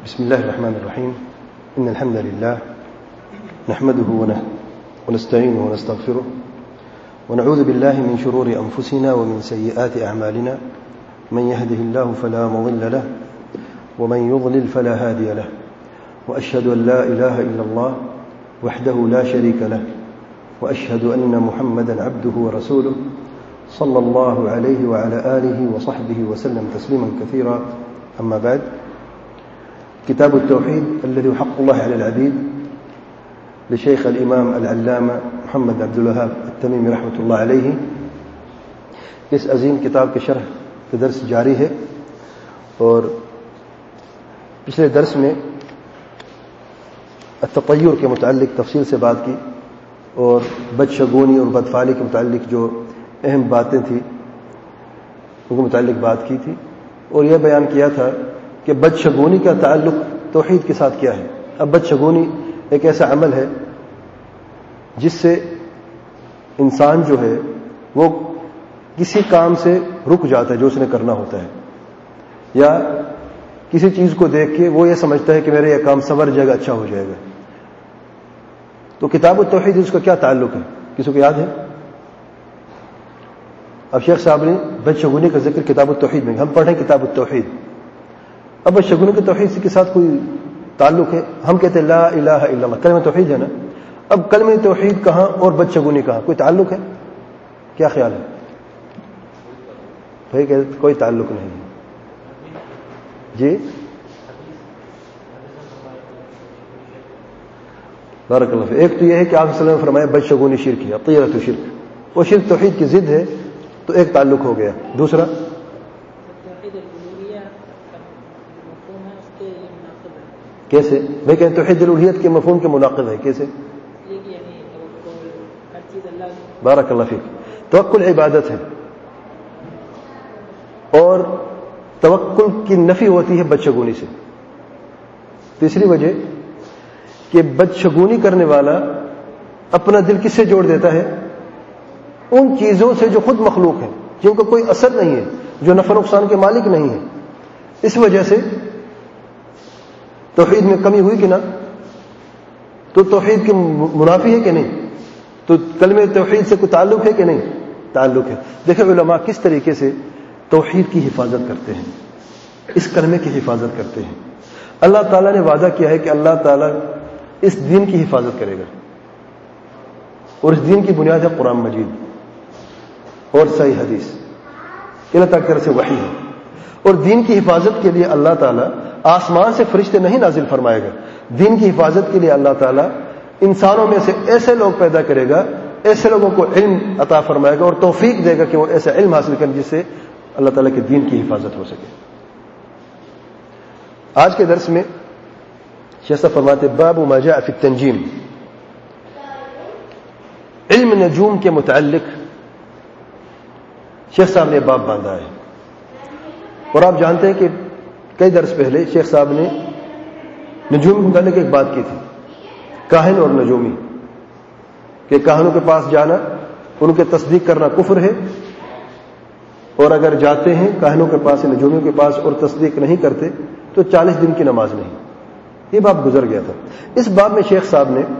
بسم الله الرحمن الرحيم. إن الحمد لله نحمده ونستعينه ونستغفره ونعوذ بالله من شرور أنفسنا ومن سيئات أعمالنا. من يهده الله فلا مضل له ومن يضلل فلا هادي له. وأشهد أن لا إله إلا الله وحده لا شريك له وأشهد أن محمدا عبده ورسوله صلى الله عليه وعلى آله وصحبه وسلم تسليما كثيرا. أما بعد، كتاب التوحيد الذي حق الله على العبيد لشيخ الإمام العلامة محمد عبد الوهاب التميمي رحمۃ اللہ علیہ. اس عظیم کتاب کے شرح کا درس جاری ہے، اور پچھلے درس میں التطیر کے متعلق تفصیل سے بات کی اور بدشگونی اور بدفعلی کے متعلق جو اہم باتیں تھیں ان کے متعلق بات کی تھی، اور یہ بیان کیا تھا کہ بدشگونی کا تعلق توحید کے ساتھ کیا ہے. اب بدشگونی ایک ایسا عمل ہے جس سے انسان جو ہے وہ کسی کام سے رک جاتا ہے جو اس نے کرنا ہوتا ہے، یا کسی چیز کو دیکھ کے وہ یہ سمجھتا ہے کہ میرا یہ کام سنور جائے گا، اچھا ہو جائے گا. تو کتاب التوحید اس کا کیا تعلق ہے؟ کسی کو یاد ہے؟ اب شیخ صاحب نے بدشگونی کا ذکر کتاب التوحید میں، ہم پڑھیں کتاب التوحید. اب بدشگونی کے توحید کے ساتھ کوئی تعلق ہے؟ ہم کہتے ہیں لا الہ الا اللہ، کلمہ توحید ہے نا. اب کلمہ توحید کہاں اور بدشگونی کہاں؟ کوئی تعلق ہے؟ کیا خیال ہے بھائی؟ کہ کوئی تعلق نہیں ہے. جی بارک اللہ فیک. ایک تو یہ ہے کہ آپ صلی اللہ علیہ وسلم نے فرمایا بدشگونی شرک ہے، طیرۃ شرک، وہ شرک توحید کی ضد ہے، تو ایک تعلق ہو گیا. دوسرا کیسے؟ میں کہتے توحید الوہیت کے مفہوم کے مناقض ہے. کیسے؟ بارک اللہ فیک. توکل عبادت ہے، اور توکل کی نفی ہوتی ہے بدشگونی سے. تیسری وجہ کہ بدشگونی کرنے والا اپنا دل کس سے جوڑ دیتا ہے؟ ان چیزوں سے جو خود مخلوق ہیں، جن کو کوئی اثر نہیں ہے، جو نفع نقصان کے مالک نہیں ہے. اس وجہ سے توحید میں کمی ہوئی کہ نہ؟ تو توحید کی منافی ہے کہ نہیں؟ تو کلمہ توحید سے کوئی تعلق ہے کہ نہیں؟ تعلق ہے. دیکھیں علماء کس طریقے سے توحید کی حفاظت کرتے ہیں، اس کلمے کی حفاظت کرتے ہیں. اللہ تعالیٰ نے وعدہ کیا ہے کہ اللہ تعالیٰ اس دین کی حفاظت کرے گا، اور اس دین کی بنیاد ہے قرآن مجید اور صحیح حدیث، اللہ تعالیٰ کی طرف سے وحی ہے. اور دین کی حفاظت کے لیے اللہ تعالیٰ آسمان سے فرشتے نہیں نازل فرمائے گا. دین کی حفاظت کے لیے اللہ تعالیٰ انسانوں میں سے ایسے لوگ پیدا کرے گا، ایسے لوگوں کو علم عطا فرمائے گا اور توفیق دے گا کہ وہ ایسا علم حاصل کریں جس سے اللہ تعالیٰ کے دین کی حفاظت ہو سکے. آج کے درس میں شیخ صاحب فرماتے باب ما جاء فی التنجیم. علم نجوم کے متعلق شیخ صاحب نے باب باندھا ہے. اور آپ جانتے ہیں کہ کئی درس پہلے شیخ صاحب نے نجوم کے متعلق ایک بات کی تھی، کاہن اور نجومی، کہ کاہنوں کے پاس جانا، ان کے تصدیق کرنا کفر ہے، اور اگر جاتے ہیں کاہنوں کے پاس، نجومیوں کے پاس، اور تصدیق نہیں کرتے تو 40 دن کی نماز نہیں. یہ باب گزر گیا تھا. اس باب میں شیخ صاحب نے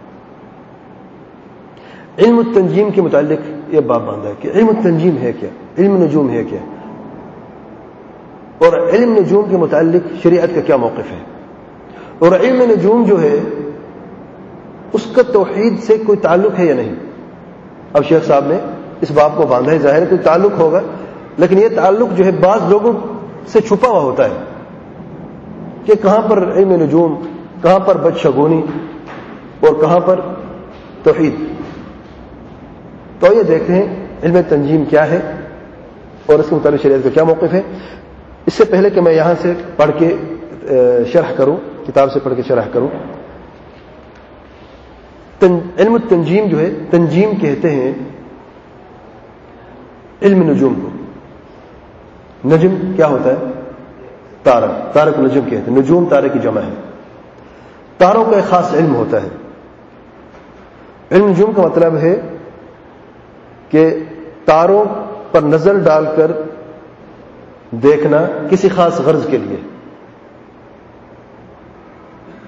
علم التنجیم کے متعلق یہ باب باندھا ہے کہ علم التنجیم ہے کیا، علم نجوم ہے کیا، اور علم نجوم کے متعلق شریعت کا کیا موقف ہے، اور علم نجوم جو ہے اس کا توحید سے کوئی تعلق ہے یا نہیں. اب شیخ صاحب نے اس باب کو باندھا ہے. ظاہر ہے کوئی تعلق ہوگا، لیکن یہ تعلق جو ہے بعض لوگوں سے چھپا ہوا ہوتا ہے کہ کہاں پر علم نجوم، کہاں پر بدشگونی، اور کہاں پر توحید. تو یہ دیکھتے ہیں علم تنجیم کیا ہے اور اس کے متعلق شریعت کا کیا موقف ہے. اس سے پہلے کہ میں یہاں سے پڑھ کے شرح کروں، کتاب سے پڑھ کے شرح کروں، علم التنجیم جو ہے، تنجیم کہتے ہیں علم نجوم کو. نجم کیا ہوتا ہے؟ تارہ، تارہ کو نجم کہتے ہیں. نجوم تارے کی جمع ہے. تاروں کا ایک خاص علم ہوتا ہے. علم نجوم کا مطلب ہے کہ تاروں پر نظر ڈال کر دیکھنا کسی خاص غرض کے لیے.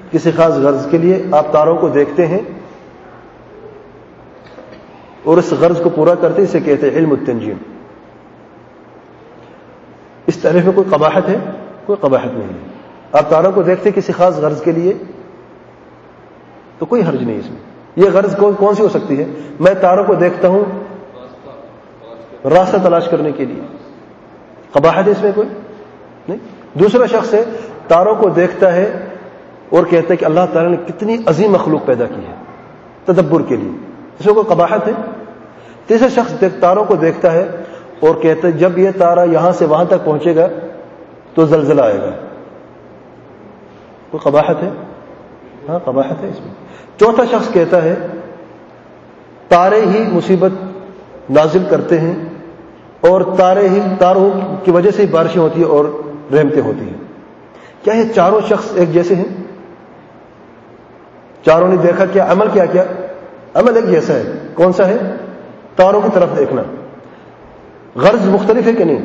کسی خاص غرض کے لیے آپ تاروں کو دیکھتے ہیں اور اس غرض کو پورا کرتے ہیں، اسے کہتے ہیں علم التنجیم۔ اس تعریف میں کوئی قباحت ہے؟ کوئی قباحت نہیں ہے۔ آپ تاروں کو دیکھتے ہیں کسی خاص غرض کے لیے تو کوئی حرج نہیں اس میں۔ یہ غرض کون سی ہو سکتی ہے؟ میں تاروں کو دیکھتا ہوں راستہ تلاش کرنے کے لیے، قباحت ہے اس میں کوئی نہیں۔ دوسرا شخص ہے تاروں کو دیکھتا ہے اور کہتا ہے کہ اللہ تعالیٰ نے کتنی عظیم مخلوق پیدا کی ہے تدبر کے لیے، اس میں کوئی قباحت ہے؟ تیسرا شخص تاروں کو دیکھتا ہے اور کہتا ہے جب یہ تارا یہاں سے وہاں تک پہنچے گا تو زلزلہ آئے گا، کوئی قباحت ہے؟ ہاں قباحت ہے اس میں۔ چوتھا شخص کہتا ہے تارے ہی مصیبت نازل کرتے ہیں اور تاروں کی وجہ سے ہی بارشیں ہوتی ہیں اور رحمتیں ہوتی ہیں۔ کیا یہ چاروں شخص ایک جیسے ہیں؟ چاروں نے دیکھا، کیا عمل کیا عمل ایک جیسا ہے؟ کون سا ہے؟ تاروں کی طرف دیکھنا۔ غرض مختلف ہے کہ نہیں؟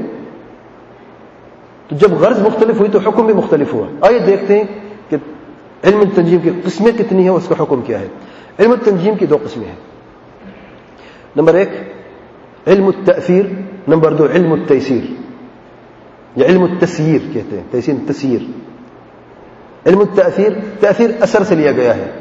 تو جب غرض مختلف ہوئی تو حکم بھی مختلف ہوا۔ آئیے دیکھتے ہیں کہ علم التنجیم کی قسمیں کتنی ہیں، اس کا حکم کیا ہے۔ علم التنجیم کی دو قسمیں ہیں، نمبر 1 علم التأثیر، نمبر 2 علم التیسیر یا علم التسییر کہتے ہیں، تسییر۔ علم التأثیر، تأثیر اثر سے لیا گیا ہے،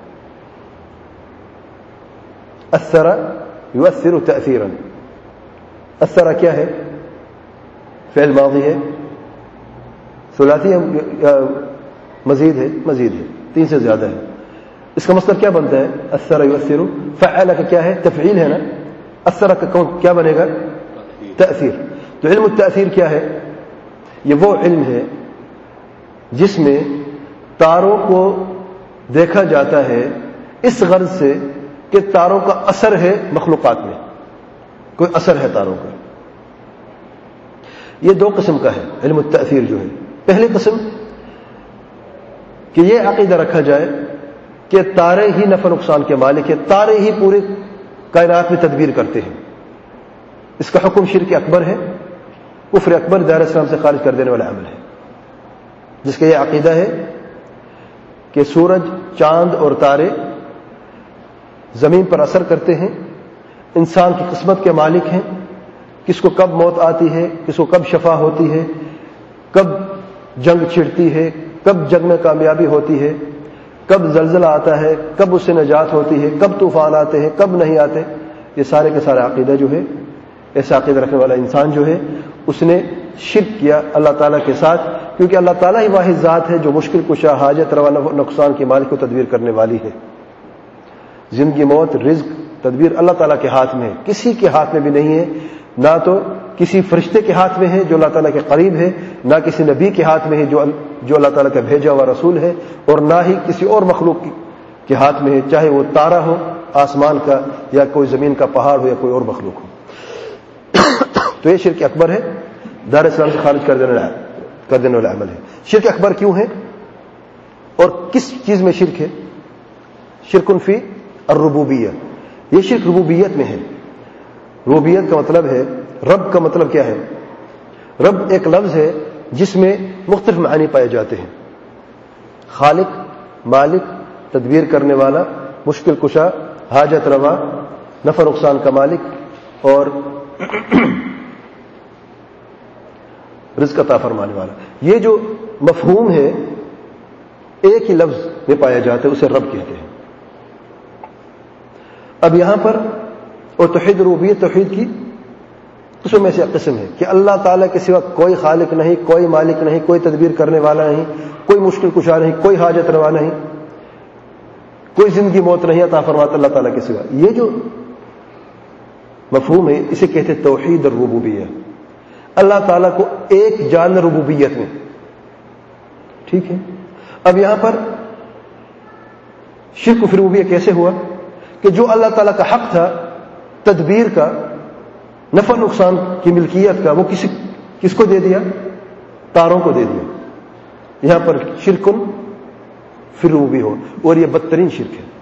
اثر یؤثر تأثیرا۔ اثر کیا ہے؟ فعل ماضی ہے، ثلاثی ہے، مزید ہے، 3 سے زیادہ ہے۔ اس کا مصدر کیا بنتا ہے؟ اثر یؤثر۔ فعل کا کیا ہے؟ تفعیل ہے نا۔ اثر کا کیا بنے گا؟ تأثیر۔ تو علم التأثیر کیا ہے؟ یہ وہ علم ہے جس میں تاروں کو دیکھا جاتا ہے اس غرض سے کہ تاروں کا اثر ہے مخلوقات میں، کوئی اثر ہے تاروں کا۔ یہ 2 قسم کا ہے علم التأثیر جو ہے۔ پہلی قسم کہ یہ عقیدہ رکھا جائے کہ تارے ہی نفع نقصان کے مالک ہیں، تارے ہی پورے کائنات میں تدبیر کرتے ہیں۔ اس کا حکم شرک اکبر ہے، کفر اکبر، دائرہ اسلام سے خارج کر دینے والا عمل ہے۔ جس کا یہ عقیدہ ہے کہ سورج، چاند اور تارے زمین پر اثر کرتے ہیں، انسان کی قسمت کے مالک ہیں، کس کو کب موت آتی ہے، کس کو کب شفا ہوتی ہے، کب جنگ چھڑتی ہے، کب جنگ میں کامیابی ہوتی ہے، کب زلزلہ آتا ہے، کب اس سے نجات ہوتی ہے، کب طوفان آتے ہیں، کب نہیں آتے۔ یہ سارے کے سارے عقیدہ جو ہے، ایسا عقیدہ رکھنے والا انسان جو ہے اس نے شرک کیا اللہ تعالیٰ کے ساتھ، کیونکہ اللہ تعالیٰ ہی واحد ذات ہے جو مشکل کشا، حاجت روا، نقصان کی مالک کو تدبیر کرنے والی ہے۔ زندگی، موت، رزق، تدبیر اللہ تعالیٰ کے ہاتھ میں ہے، کسی کے ہاتھ میں بھی نہیں ہے، نہ تو کسی فرشتے کے ہاتھ میں ہے جو اللہ تعالیٰ کے قریب ہے، نہ کسی نبی کے ہاتھ میں ہے جو اللہ تعالیٰ کا بھیجا ہوا رسول ہے، اور نہ ہی کسی اور مخلوق کے ہاتھ میں ہے، چاہے وہ تارا ہو آسمان کا یا کوئی زمین کا پہاڑ ہو یا کوئی اور مخلوق ہو۔ تو یہ شرک اکبر ہے، دار اسلام سے خارج کر دینے والا عمل ہے۔ شرک اکبر کیوں ہے اور کس چیز میں شرک ہے؟ شرک فی الربوبیہ، یہ شرک ربوبیت میں ہے۔ ربوبیت کا مطلب ہے، رب کا مطلب کیا ہے؟ رب ایک لفظ ہے جس میں مختلف معنی پائے جاتے ہیں، خالق، مالک، تدبیر کرنے والا، مشکل کشا، حاجت روا، نفع نقصان کا مالک اور رزق عطا فرمانے والا۔ یہ جو مفہوم ہے ایک ہی لفظ میں پایا جاتا ہے، اسے رب کہتے ہیں۔ اب یہاں پر اور توحید ربوبیت توحید کی قسم میں سے قسم ہے کہ اللہ تعالیٰ کے سوا کوئی خالق نہیں، کوئی مالک نہیں، کوئی تدبیر کرنے والا نہیں، کوئی مشکل کشا نہیں، کوئی حاجت روا نہیں، کوئی زندگی موت نہیں عطا فرماتا اللہ تعالیٰ کے سوا۔ یہ جو مفہوم ہے اسے کہتے ہیں توحید الربوبیہ، اللہ تعالیٰ کو ایک جان ربوبیت میں۔ ٹھیک ہے، اب یہاں پر شرک فی الربوبیہ کیسے ہوا کہ جو اللہ تعالیٰ کا حق تھا تدبیر کا، نفع نقصان کی ملکیت کا، وہ کس کو دے دیا؟ تاروں کو دے دیا۔ یہاں پر شرک فی الربوبیہ ہو، اور یہ بدترین شرک ہے۔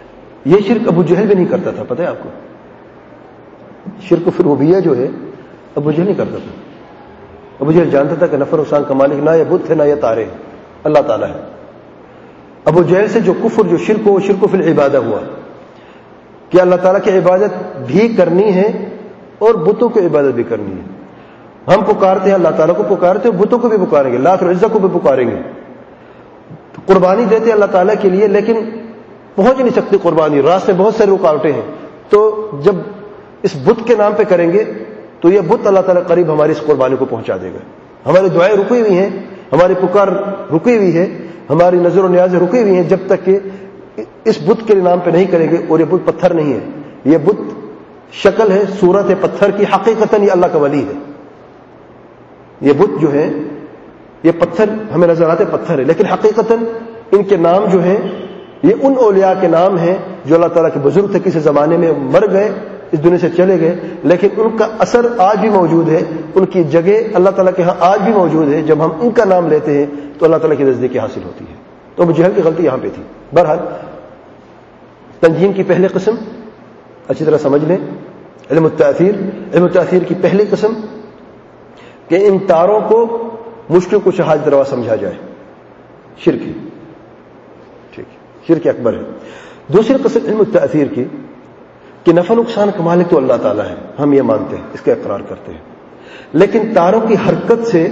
یہ شرک ابو جہل بھی نہیں کرتا تھا، پتہ ہے آپ کو؟ شرک فی الربوبیہ جو ہے ابو جہل نہیں کرتا تھا. ابو جہل جانتا تھا کہ نفع نقصان کا مالک نہ یہ بت ہے نہ یہ تارے ہیں، اللہ تعالیٰ ہے. ابو جہل سے جو کفر جو شرک ہو وہ شرک فی العبادہ ہوا کہ اللہ تعالیٰ کی عبادت بھی کرنی ہے اور بتوں کی عبادت بھی کرنی ہے. ہم پکارتے ہیں اللہ تعالیٰ کو پکارتے ہیں، بتوں کو بھی پکاریں گے، لات العزہ کو بھی پکاریں گے. قربانی دیتے ہیں اللہ تعالیٰ کے لیے لیکن پہنچ نہیں سکتی قربانی، راستے میں بہت ساری رکاوٹیں ہیں. تو جب اس بت کے نام پہ کریں گے تو یہ بت اللہ تعالیٰ قریب ہماری اس قربانی کو پہنچا دے گا. ہماری دعائیں رکی ہوئی ہیں، ہماری پکار رکی ہوئی ہے، ہماری نظر و نیازیں رکی ہوئی ہیں جب تک کہ اس بت کے نام پہ نہیں کریں گے. اور یہ بت پتھر نہیں ہے، یہ بت شکل ہے، صورت ہے پتھر کی، حقیقتاً یہ اللہ کا ولی ہے. یہ بت جو ہے یہ پتھر ہمیں نظر آتے پتھر ہے، لیکن حقیقتاً ان کے نام جو ہیں یہ ان اولیاء کے نام ہیں جو اللہ تعالیٰ کے بزرگ تھے، کسی زمانے میں مر گئے، اس دنیا سے چلے گئے، لیکن ان کا اثر آج بھی موجود ہے، ان کی جگہ اللہ تعالیٰ کے ہاں آج بھی موجود ہے. جب ہم ان کا نام لیتے ہیں تو اللہ تعالیٰ کی نزدیکی حاصل ہوتی ہے. تو ابو جہل کی غلطی یہاں پہ تھی. بہرحال تنجیم کی پہلی قسم اچھی طرح سمجھ لیں، علم التأثیر. علم التأثیر کی پہلی قسم کہ ان تاروں کو مشکل کو حاجت روا سمجھا جائے، شرک ہے، ٹھیک ہے، شرک اکبر ہے. دوسری قسم علم التأثیر کی کہ نفع نقصان کا مالک تو اللہ تعالیٰ ہے، ہم یہ مانتے ہیں، اس کا اقرار کرتے ہیں، لیکن تاروں کی حرکت سے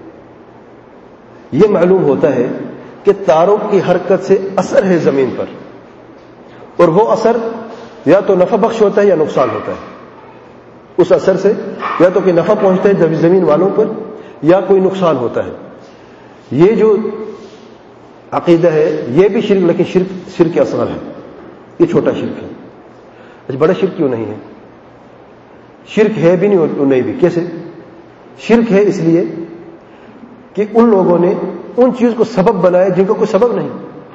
یہ معلوم ہوتا ہے کہ تاروں کی حرکت سے اثر ہے زمین پر، اور وہ اثر یا تو نفع بخش ہوتا ہے یا نقصان ہوتا ہے. اس اثر سے یا تو کوئی نفع پہنچتا ہے زمین والوں پر یا کوئی نقصان ہوتا ہے. یہ جو عقیدہ ہے یہ بھی شرک، لیکن شرک اصغر ہے، یہ چھوٹا شرک ہے. اچھا بڑا شرک کیوں نہیں ہے؟ شرک ہے بھی نہیں اور نہیں بھی. کیسے شرک ہے؟ اس لیے کہ ان لوگوں نے ان چیز کو سبب بنایا جن کا کوئی سبب نہیں،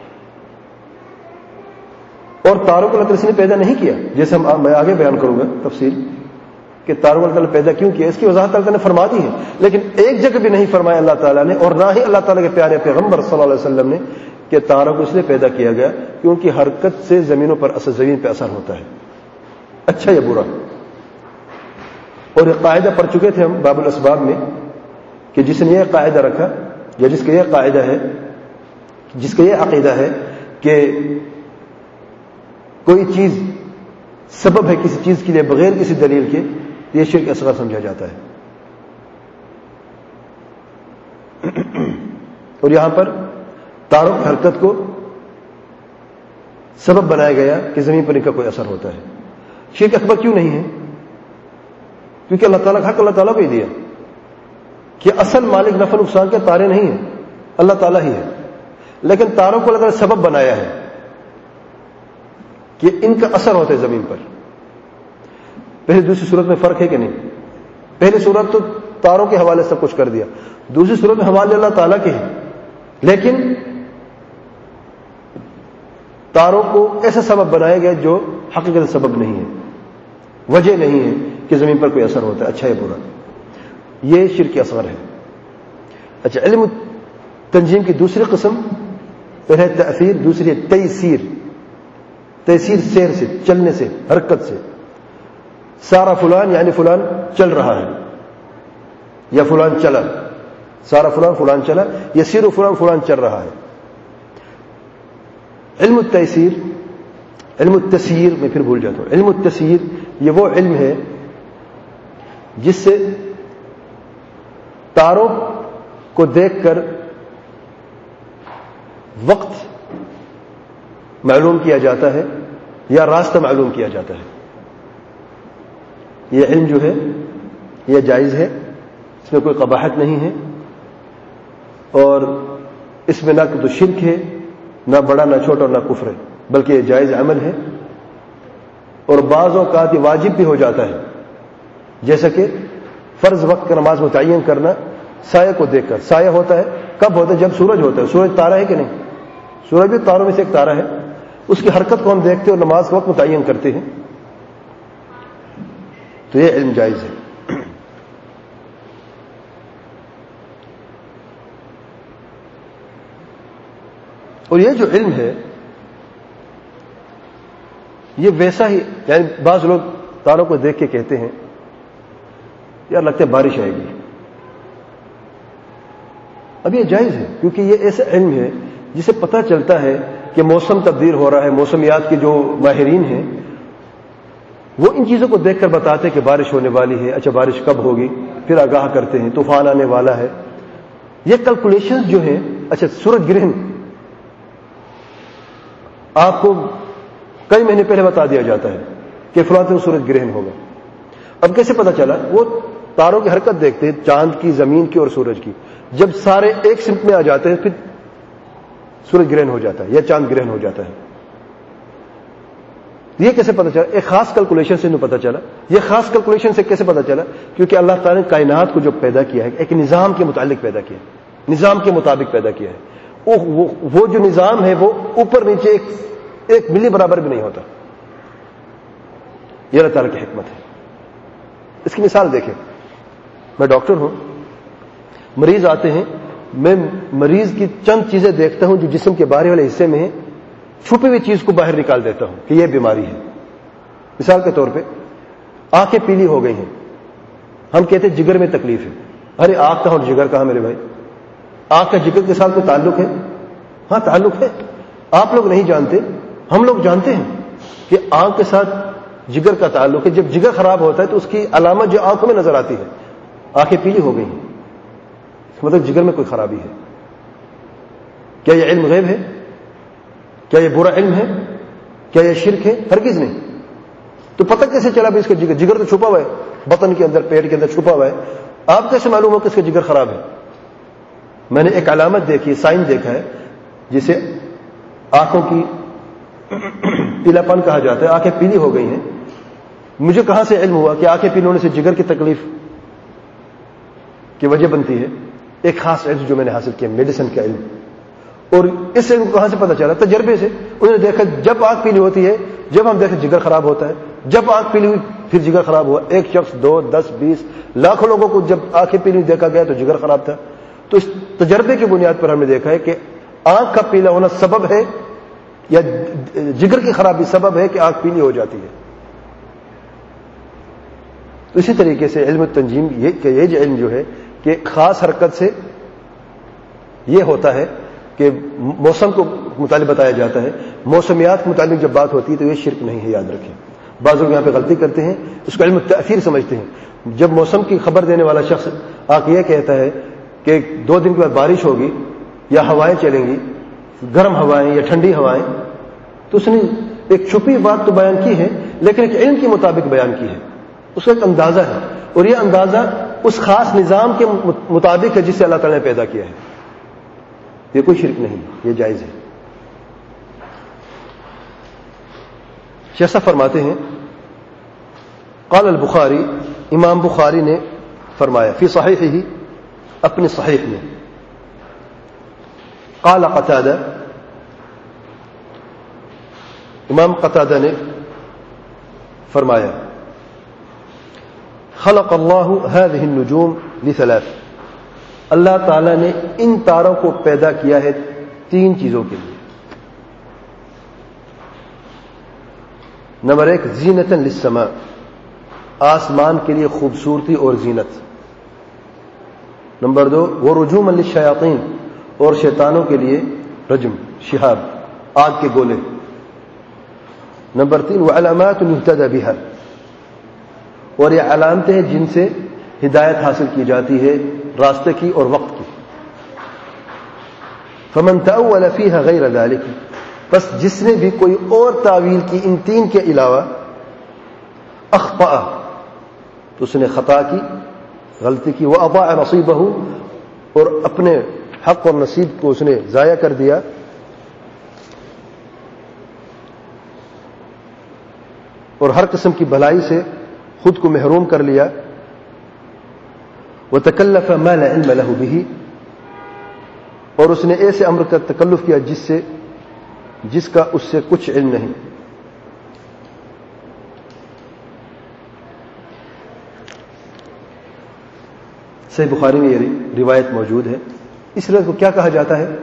اور تاروں کو اللہ تعالیٰ نے پیدا نہیں کیا. جیسے میں آگے بیان کروں گا تفصیل کہ تاروں کو اللہ تعالیٰ پیدا کیوں کیا، اس کی وضاحت اللہ تعالیٰ نے فرما دی ہے، لیکن ایک جگہ بھی نہیں فرمایا اللہ تعالیٰ نے، اور نہ ہی اللہ تعالیٰ کے پیارے پیغمبر صلی اللہ علیہ وسلم نے کہ تاروں کو اس لیے پیدا کیا گیا کہ ان کی حرکت سے زمین پہ اثر ہوتا ہے، اچھا یا برا. اور یہ قاعدہ پڑھ چکے تھے ہم باب الاسباب میں کہ جس نے یہ قاعدہ رکھا یا جس کا یہ قاعدہ ہے، جس کا یہ عقیدہ ہے کہ کوئی چیز سبب ہے کسی چیز کے لیے بغیر کسی دلیل کے، یہ شرک اصغر سمجھا جاتا ہے. اور یہاں پر تاروں کی حرکت کو سبب بنایا گیا کہ زمین پر ان کا کوئی اثر ہوتا ہے. شرک اکبر کیوں نہیں ہے؟ کیونکہ اللہ تعالیٰ کا حق اللہ تعالیٰ کو ہی دیا کہ اصل مالک نفع نقصان کے تارے نہیں ہیں، اللہ تعالیٰ ہی ہے، لیکن تاروں کو اللہ تعالیٰ نے سبب بنایا ہے کہ ان کا اثر ہوتا ہے زمین پر. پہلی دوسری صورت میں فرق ہے کہ نہیں؟ پہلی صورت تو تاروں کے حوالے سب کچھ کر دیا، دوسری صورت میں حوالے اللہ تعالیٰ کے ہیں، لیکن تاروں کو ایسا سبب بنایا گیا جو حقیقت سبب نہیں ہے، وجہ نہیں ہے کہ زمین پر کوئی اثر ہوتا ہے، اچھا یا برا. یہ شرک اصغر ہے. اچھا علم تنجیم کی دوسری قسم پہلے تأثیر، دوسری ہے تیسیر. تیسیر سیر سے، چلنے سے، حرکت سے. سارا فلان یعنی فلان چل رہا ہے یا فلان چلا، سارا فلان فلان چلا، یسیر فلان فلان چل رہا ہے. علم التیسیر، علم التسییر میں پھر بھول جاتا ہوں. علم التسییر یہ وہ علم ہے جس سے تاروں کو دیکھ کر وقت معلوم کیا جاتا ہے یا راستہ معلوم کیا جاتا ہے. یہ علم جو ہے یہ جائز ہے، اس میں کوئی قباحت نہیں ہے، اور اس میں نہ تو شرک ہے، نہ بڑا نہ چھوٹا نہ کفر ہے، بلکہ یہ جائز عمل ہے. اور بعض اوقات یہ واجب بھی ہو جاتا ہے، جیسا کہ فرض وقت کا نماز متعین کرنا سایہ کو دیکھ کر. سایہ ہوتا ہے کب ہوتا ہے؟ جب سورج ہوتا ہے. سورج تارا ہے کہ نہیں؟ سورج بھی تاروں میں سے ایک تارا ہے، اس کی حرکت کو ہم دیکھتے ہیں اور نماز کا وقت متعین کرتے ہیں، تو یہ علم جائز ہے. اور یہ جو علم ہے یہ ویسا ہی، یعنی بعض لوگ تاروں کو دیکھ کے کہتے ہیں یار لگتا ہے بارش آئے گی. اب یہ جائز ہے کیونکہ یہ ایسا علم ہے جسے پتہ چلتا ہے کہ موسم تبدیل ہو رہا ہے. موسمیات کے جو ماہرین ہیں وہ ان چیزوں کو دیکھ کر بتاتے ہیں کہ بارش ہونے والی ہے. اچھا بارش کب ہوگی, پھر آگاہ کرتے ہیں طوفان آنے والا ہے. یہ کیلکولیشنز جو ہیں. اچھا سورج گرہن آپ کو کئی مہینے پہلے بتا دیا جاتا ہے کہ فلاں دن سورج گرہن ہوگا. اب کیسے پتا چلا؟ وہ تاروں کی حرکت دیکھتے ہیں, چاند کی, زمین کی اور سورج کی. جب سارے ایک سمت میں آ جاتے ہیں پھر سورج گرہن ہو جاتا ہے یا چاند گرہن ہو جاتا ہے. یہ کیسے پتا چلا؟ ایک خاص کیلکولیشن سے پتا چلا. یہ خاص کیلکولیشن سے کیسے پتا چلا؟ کیونکہ اللہ تعالیٰ نے کائنات کو جو پیدا کیا ہے ایک نظام کے متعلق پیدا کیا ہے, نظام کے مطابق پیدا کیا ہے. وہ جو نظام ہے وہ اوپر نیچے ایک ملی برابر بھی نہیں ہوتا. یہ اللہ تعالیٰ کی حکمت ہے. اس کی مثال دیکھیں. میں ڈاکٹر ہوں, مریض آتے ہیں, میں مریض کی چند چیزیں دیکھتا ہوں جو جسم کے باہر والے حصے میں ہیں, چھپی ہوئی چیز کو باہر نکال دیتا ہوں کہ یہ بیماری ہے. مثال کے طور پہ آنکھیں پیلی ہو گئی ہیں, ہم کہتے ہیں جگر میں تکلیف ہے. ارے آنکھ کہاں اور جگر کہاں میرے بھائی؟ آنکھ کا جگر کے ساتھ کوئی تعلق ہے؟ ہاں تعلق ہے. آپ لوگ نہیں جانتے, ہم لوگ جانتے ہیں کہ آنکھ کے ساتھ جگر کا تعلق ہے. جب جگر خراب ہوتا ہے تو اس کی علامت جو آنکھوں میں نظر آتی ہے, آنکھیں پیلی ہو گئی ہیں, مطلب جگر میں کوئی خرابی ہے. کیا یہ علم غیب ہے؟ کیا یہ برا علم ہے؟ کیا یہ شرک ہے؟ ہرگز نہیں. تو پتہ کیسے چلا بھی اس کا جگر تو چھپا ہوا ہے, بطن کے اندر, پیٹ کے اندر چھپا ہوا ہے. آپ کیسے معلوم ہو کہ اس کا جگر خراب ہے؟ میں نے ایک علامت دیکھی, سائن دیکھا ہے, جسے آنکھوں کی پیلا پن کہا جاتا ہے. آنکھیں پیلی ہو گئی ہیں. مجھے کہاں سے علم ہوا کہ آنکھیں پیلی ہونے سے جگر کی تکلیف کی وجہ بنتی ہے؟ ایک خاص علم جو میں نے حاصل کیا, میڈیسن کا علم. اور اس علم کو کہاں سے پتا چلا؟ تجربے سے. انہوں نے دیکھا جب آنکھ پیلی ہوتی ہے, جب ہم دیکھیں جگر خراب ہوتا ہے. جب آنکھ پیلی ہوئی پھر جگر خراب ہوا. ایک شخص, 2, 10, 20 لاکھوں لوگوں کو جب آنکھیں پیلی ہوئی دیکھا گیا تو جگر خراب تھا. تو اس تجربے کی بنیاد پر ہم نے دیکھا ہے کہ آنکھ کا پیلا ہونا سبب ہے یا جگر کی خرابی سبب ہے کہ آنکھ پیلی ہو جاتی ہے. تو اسی طریقے سے علم تنجیم یہ جو علم جو ہے کہ خاص حرکت سے یہ ہوتا ہے کہ موسم کو متعلق بتایا جاتا ہے. موسمیات کے متعلق جب بات ہوتی ہے تو یہ شرک نہیں ہے, یاد رکھیں. بعض لوگ یہاں پہ غلطی کرتے ہیں, اس کو علم تاثیر سمجھتے ہیں. جب موسم کی خبر دینے والا شخص آ کے یہ کہتا ہے کہ 2 دن کے بعد بارش ہوگی یا ہوائیں چلیں گی, گرم ہوائیں یا ٹھنڈی ہوائیں, تو اس نے ایک چھپی بات تو بیان کی ہے لیکن ایک علم کے مطابق بیان کی ہے. اس کا ایک اندازہ ہے, اور یہ اندازہ اس خاص نظام کے مطابق ہے جس سے اللہ تعالیٰ نے پیدا کیا ہے. یہ کوئی شرک نہیں, یہ جائز ہے. شیخ صاحب فرماتے ہیں, قال البخاری, امام بخاری نے فرمایا, فی صحیحہ, اپنے صحیح میں, قال قتادہ, امام قتادہ نے فرمایا, خلق اللہ هذه النجوم لثلاث, اللہ تعالیٰ نے ان تاروں کو پیدا کیا ہے 3 چیزوں کے لیے. نمبر 1, زینۃ للسماء, آسمان کے لیے خوبصورتی اور زینت. نمبر 2, ورجوما للشیاطین, اور شیطانوں کے لیے رجم, شہاب, آگ کے گولے. نمبر 3, وعلامات یہتدی بها, اور یہ علامتیں ہیں جن سے ہدایت حاصل کی جاتی ہے راستے کی اور وقت کی. فمن تأول فيها غیر ذلك, بس جس نے بھی کوئی اور تعویل کی ان 3 کے علاوہ, اخطأ, تو اس نے خطا کی, غلطی کی, واضاع نصیبہ, اور اپنے حق اور نصیب کو اس نے ضائع کر دیا, اور ہر قسم کی بھلائی سے خود کو محروم کر لیا. وتکلف ما لا علم له به, اور اس نے ایسے امر کا تکلف کیا جس کا اس سے کچھ علم نہیں. صحیح بخاری میں یہ روایت موجود ہے. اس روایت کو کیا کہا جاتا ہے؟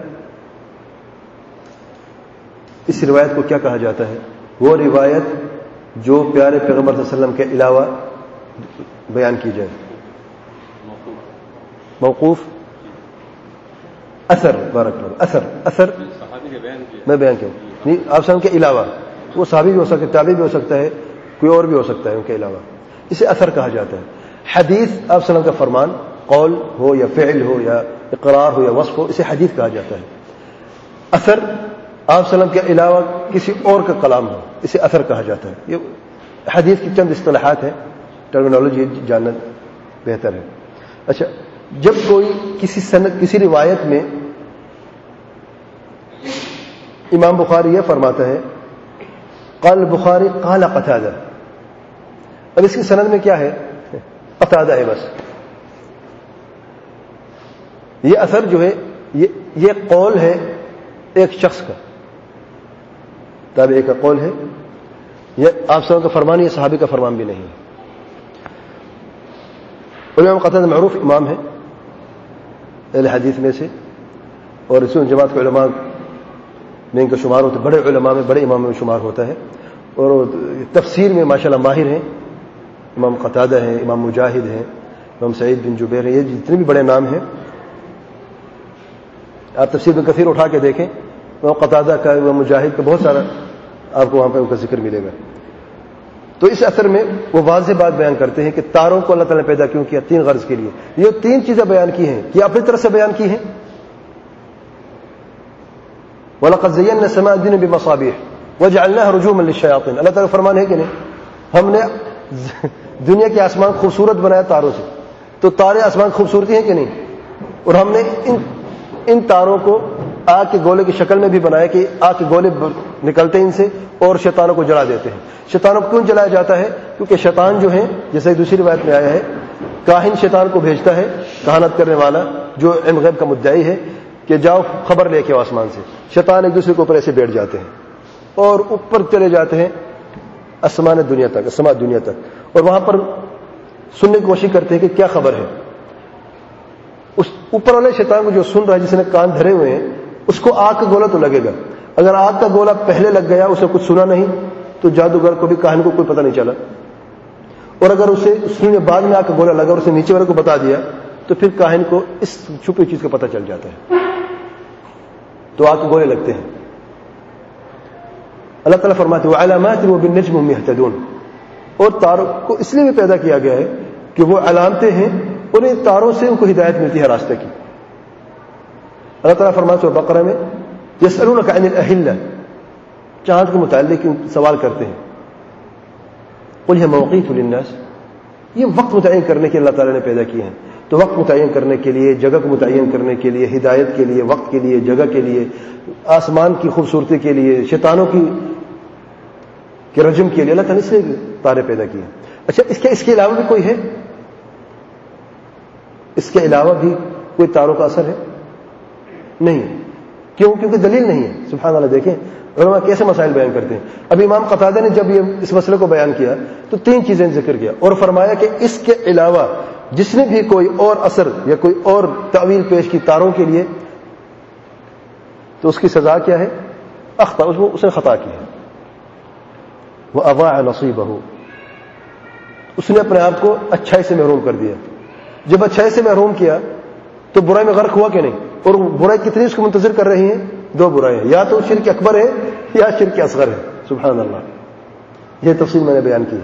اس روایت کو کیا کہا جاتا ہے؟ وہ روایت جو پیارے پیغمبر صلی اللہ علیہ وسلم کے علاوہ بیان کی جائے. موقوف اثر، بارک اللہ، اثر میں بیان کیا نہیں، آپ صلی کے علاوہ وہ صحابی بھی ہو سکتا ہے، تابعی بھی ہو سکتا ہے، کوئی اور بھی ہو سکتا ہے ان کے علاوہ، اسے اثر کہا جاتا ہے۔ حدیث آپ صلی اللہ کا فرمان، قول ہو یا فعل ہو یا اقرار ہو یا وصف ہو، اسے حدیث کہا جاتا ہے۔ اثر آپ صلی اللہ کے علاوہ کسی اور کا کلام ہو، اسے اثر کہا جاتا ہے۔ یہ حدیث کی چند اصطلاحات ہیں، ٹرمینالوجی جاننا بہتر ہے۔ اچھا، جب کوئی کسی سند، کسی روایت میں امام بخاری یہ فرماتا ہے قال البخاری قال قتادہ، اب اس کی سند میں کیا ہے؟ قتادہ ہے بس۔ یہ اثر جو ہے یہ قول ہے ایک شخص کا، تابعی کا قول ہے، یہ آپ سب کا فرمان، یہ صحابی کا فرمان بھی نہیں ہے۔ امام قتادہ معروف امام ہے اہل حدیث میں سے، اور رسول جماعت کے علماء میں ان کا شمار ہوتا ہے، بڑے علماء میں، بڑے امام میں شمار ہوتا ہے، اور تفسیر میں ماشاءاللہ ماہر ہیں۔ امام قتادہ ہیں، امام مجاہد ہیں، امام سعید بن جبیر ہیں، یہ جتنے بھی بڑے نام ہیں آپ تفسیر میں کثیر اٹھا کے دیکھیں، امام قتادہ کا، امام مجاہد کا، بہت سارا آپ کو وہاں پہ ان کا ذکر ملے گا۔ تو اس اثر میں وہ واضح بات بیان کرتے ہیں کہ تاروں کو اللہ تعالیٰ نے پیدا کیوں کیا؟ 3 غرض کے لیے۔ یہ 3 چیزیں بیان کی ہیں، یہ اپنی طرف سے بیان کی ہیں۔ وَلَقَدْ زَيَّنَّا السَّمَاءَ الدُّنْيَا بِمَصَابِيحَ وَجَعَلْنَاهَا رُجُومًا لِلشَّيَاطِينِ، اللہ تعالیٰ کا فرمان ہے کہ نہیں، ہم نے دنیا کے آسمان خوبصورت بنایا تاروں سے، تو تارے آسمان خوبصورتی ہیں کہ نہیں، اور ہم نے ان تاروں کو آگ کے گولے کی شکل میں بھی بنایا کہ آگ کے گولے نکلتے ہیں ان سے اور شیطانوں کو جلا دیتے ہیں۔ شیطانوں کو کیوں جلایا جاتا ہے؟ کیونکہ شیطان جو ہے، جیسے دوسری روایت میں آیا ہے، کاہن شیطان کو بھیجتا ہے، کہانت کرنے والا جو علم غیب کا مدعی ہے، کہ جاؤ خبر لے کے آسمان سے۔ شیطان ایک دوسرے کے اوپر ایسے بیٹھ جاتے ہیں اور اوپر چلے جاتے ہیں آسمان دنیا تک، سما دنیا تک، اور وہاں پر سننے کی کوشش کرتے ہیں کہ کیا خبر ہے۔ اس اوپر والے شیطان کو جو سن رہا ہے، جس نے کان دھرے ہوئے ہیں، اس کو آگ کا گولا تو لگے گا۔ اگر آگ کا گولا پہلے لگ گیا، اسے کچھ سنا نہیں، تو جادوگر کو بھی، کاہن کو کوئی پتہ نہیں چلا، اور اگر اس نے بعد میں آگ کا گولا لگا اور اسے نیچے والے کو بتا دیا، تو پھر کاہن کو اس چھپی چیز کا پتہ چل جاتا ہے، تو آگ کے گولے لگتے ہیں۔ اللہ تعالیٰ فرماتے ہیں وَعَلَامَاتٍ وَبِالنَّجْمِ هُمْ يَهْتَدُونَ، اور تاروں کو اس لیے بھی پیدا کیا گیا ہے کہ وہ علامتیں ہیں، اور ان تاروں سے ان کو ہدایت ملتی ہے راستے کی۔ اللہ تعالیٰ فرماتے ہیں بقرہ میں يَسْأَلُونَكَ عَنِ الْأَهِلَّةِ، چاند کے متعلق سوال کرتے ہیں، قُلْ هِيَ مَوَاقِيتُ لِلنَّاسِ، یہ وقت متعین کرنے کے اللہ تعالیٰ نے پیدا کیے ہیں۔ تو وقت متعین کرنے کے لیے، جگہ کو متعین کرنے کے لیے، ہدایت کے لیے، وقت کے لیے، جگہ کے لیے، آسمان کی خوبصورتی کے لیے، شیطانوں کی رجم کے لیے اللہ تعالیٰ نے اس لیے تارے پیدا کیے۔ اچھا، اس کے علاوہ بھی کوئی ہے؟ اس کے علاوہ بھی کوئی تاروں کا اثر ہے؟ نہیں۔ کیوں؟ کیونکہ دلیل نہیں ہے۔ سبحان اللہ، دیکھیں علماء کیسے مسائل بیان کرتے ہیں۔ اب امام قتادہ نے جب یہ اس مسئلے کو بیان کیا تو 3 چیزیں ذکر کیا، اور فرمایا کہ اس کے علاوہ جس نے بھی کوئی اور اثر یا کوئی اور تعویل پیش کی تاروں کے لیے، تو اس کی سزا کیا ہے؟ اخطا، اس نے خطا کی ہے۔ وَأَضَاعَ نَصِيبَهُ، اس نے اپنے آپ کو اچھائی سے محروم کر دیا۔ جب اچھائی سے محروم کیا تو برائی میں غرق ہوا کہ نہیں؟ اور برائی کتنی اس کو منتظر کر رہی ہیں؟ 2 برائیاں، یا تو شرک اکبر ہے یا شرک اصغر ہے۔ سبحان اللہ، یہ تفصیل میں نے بیان کی ہے۔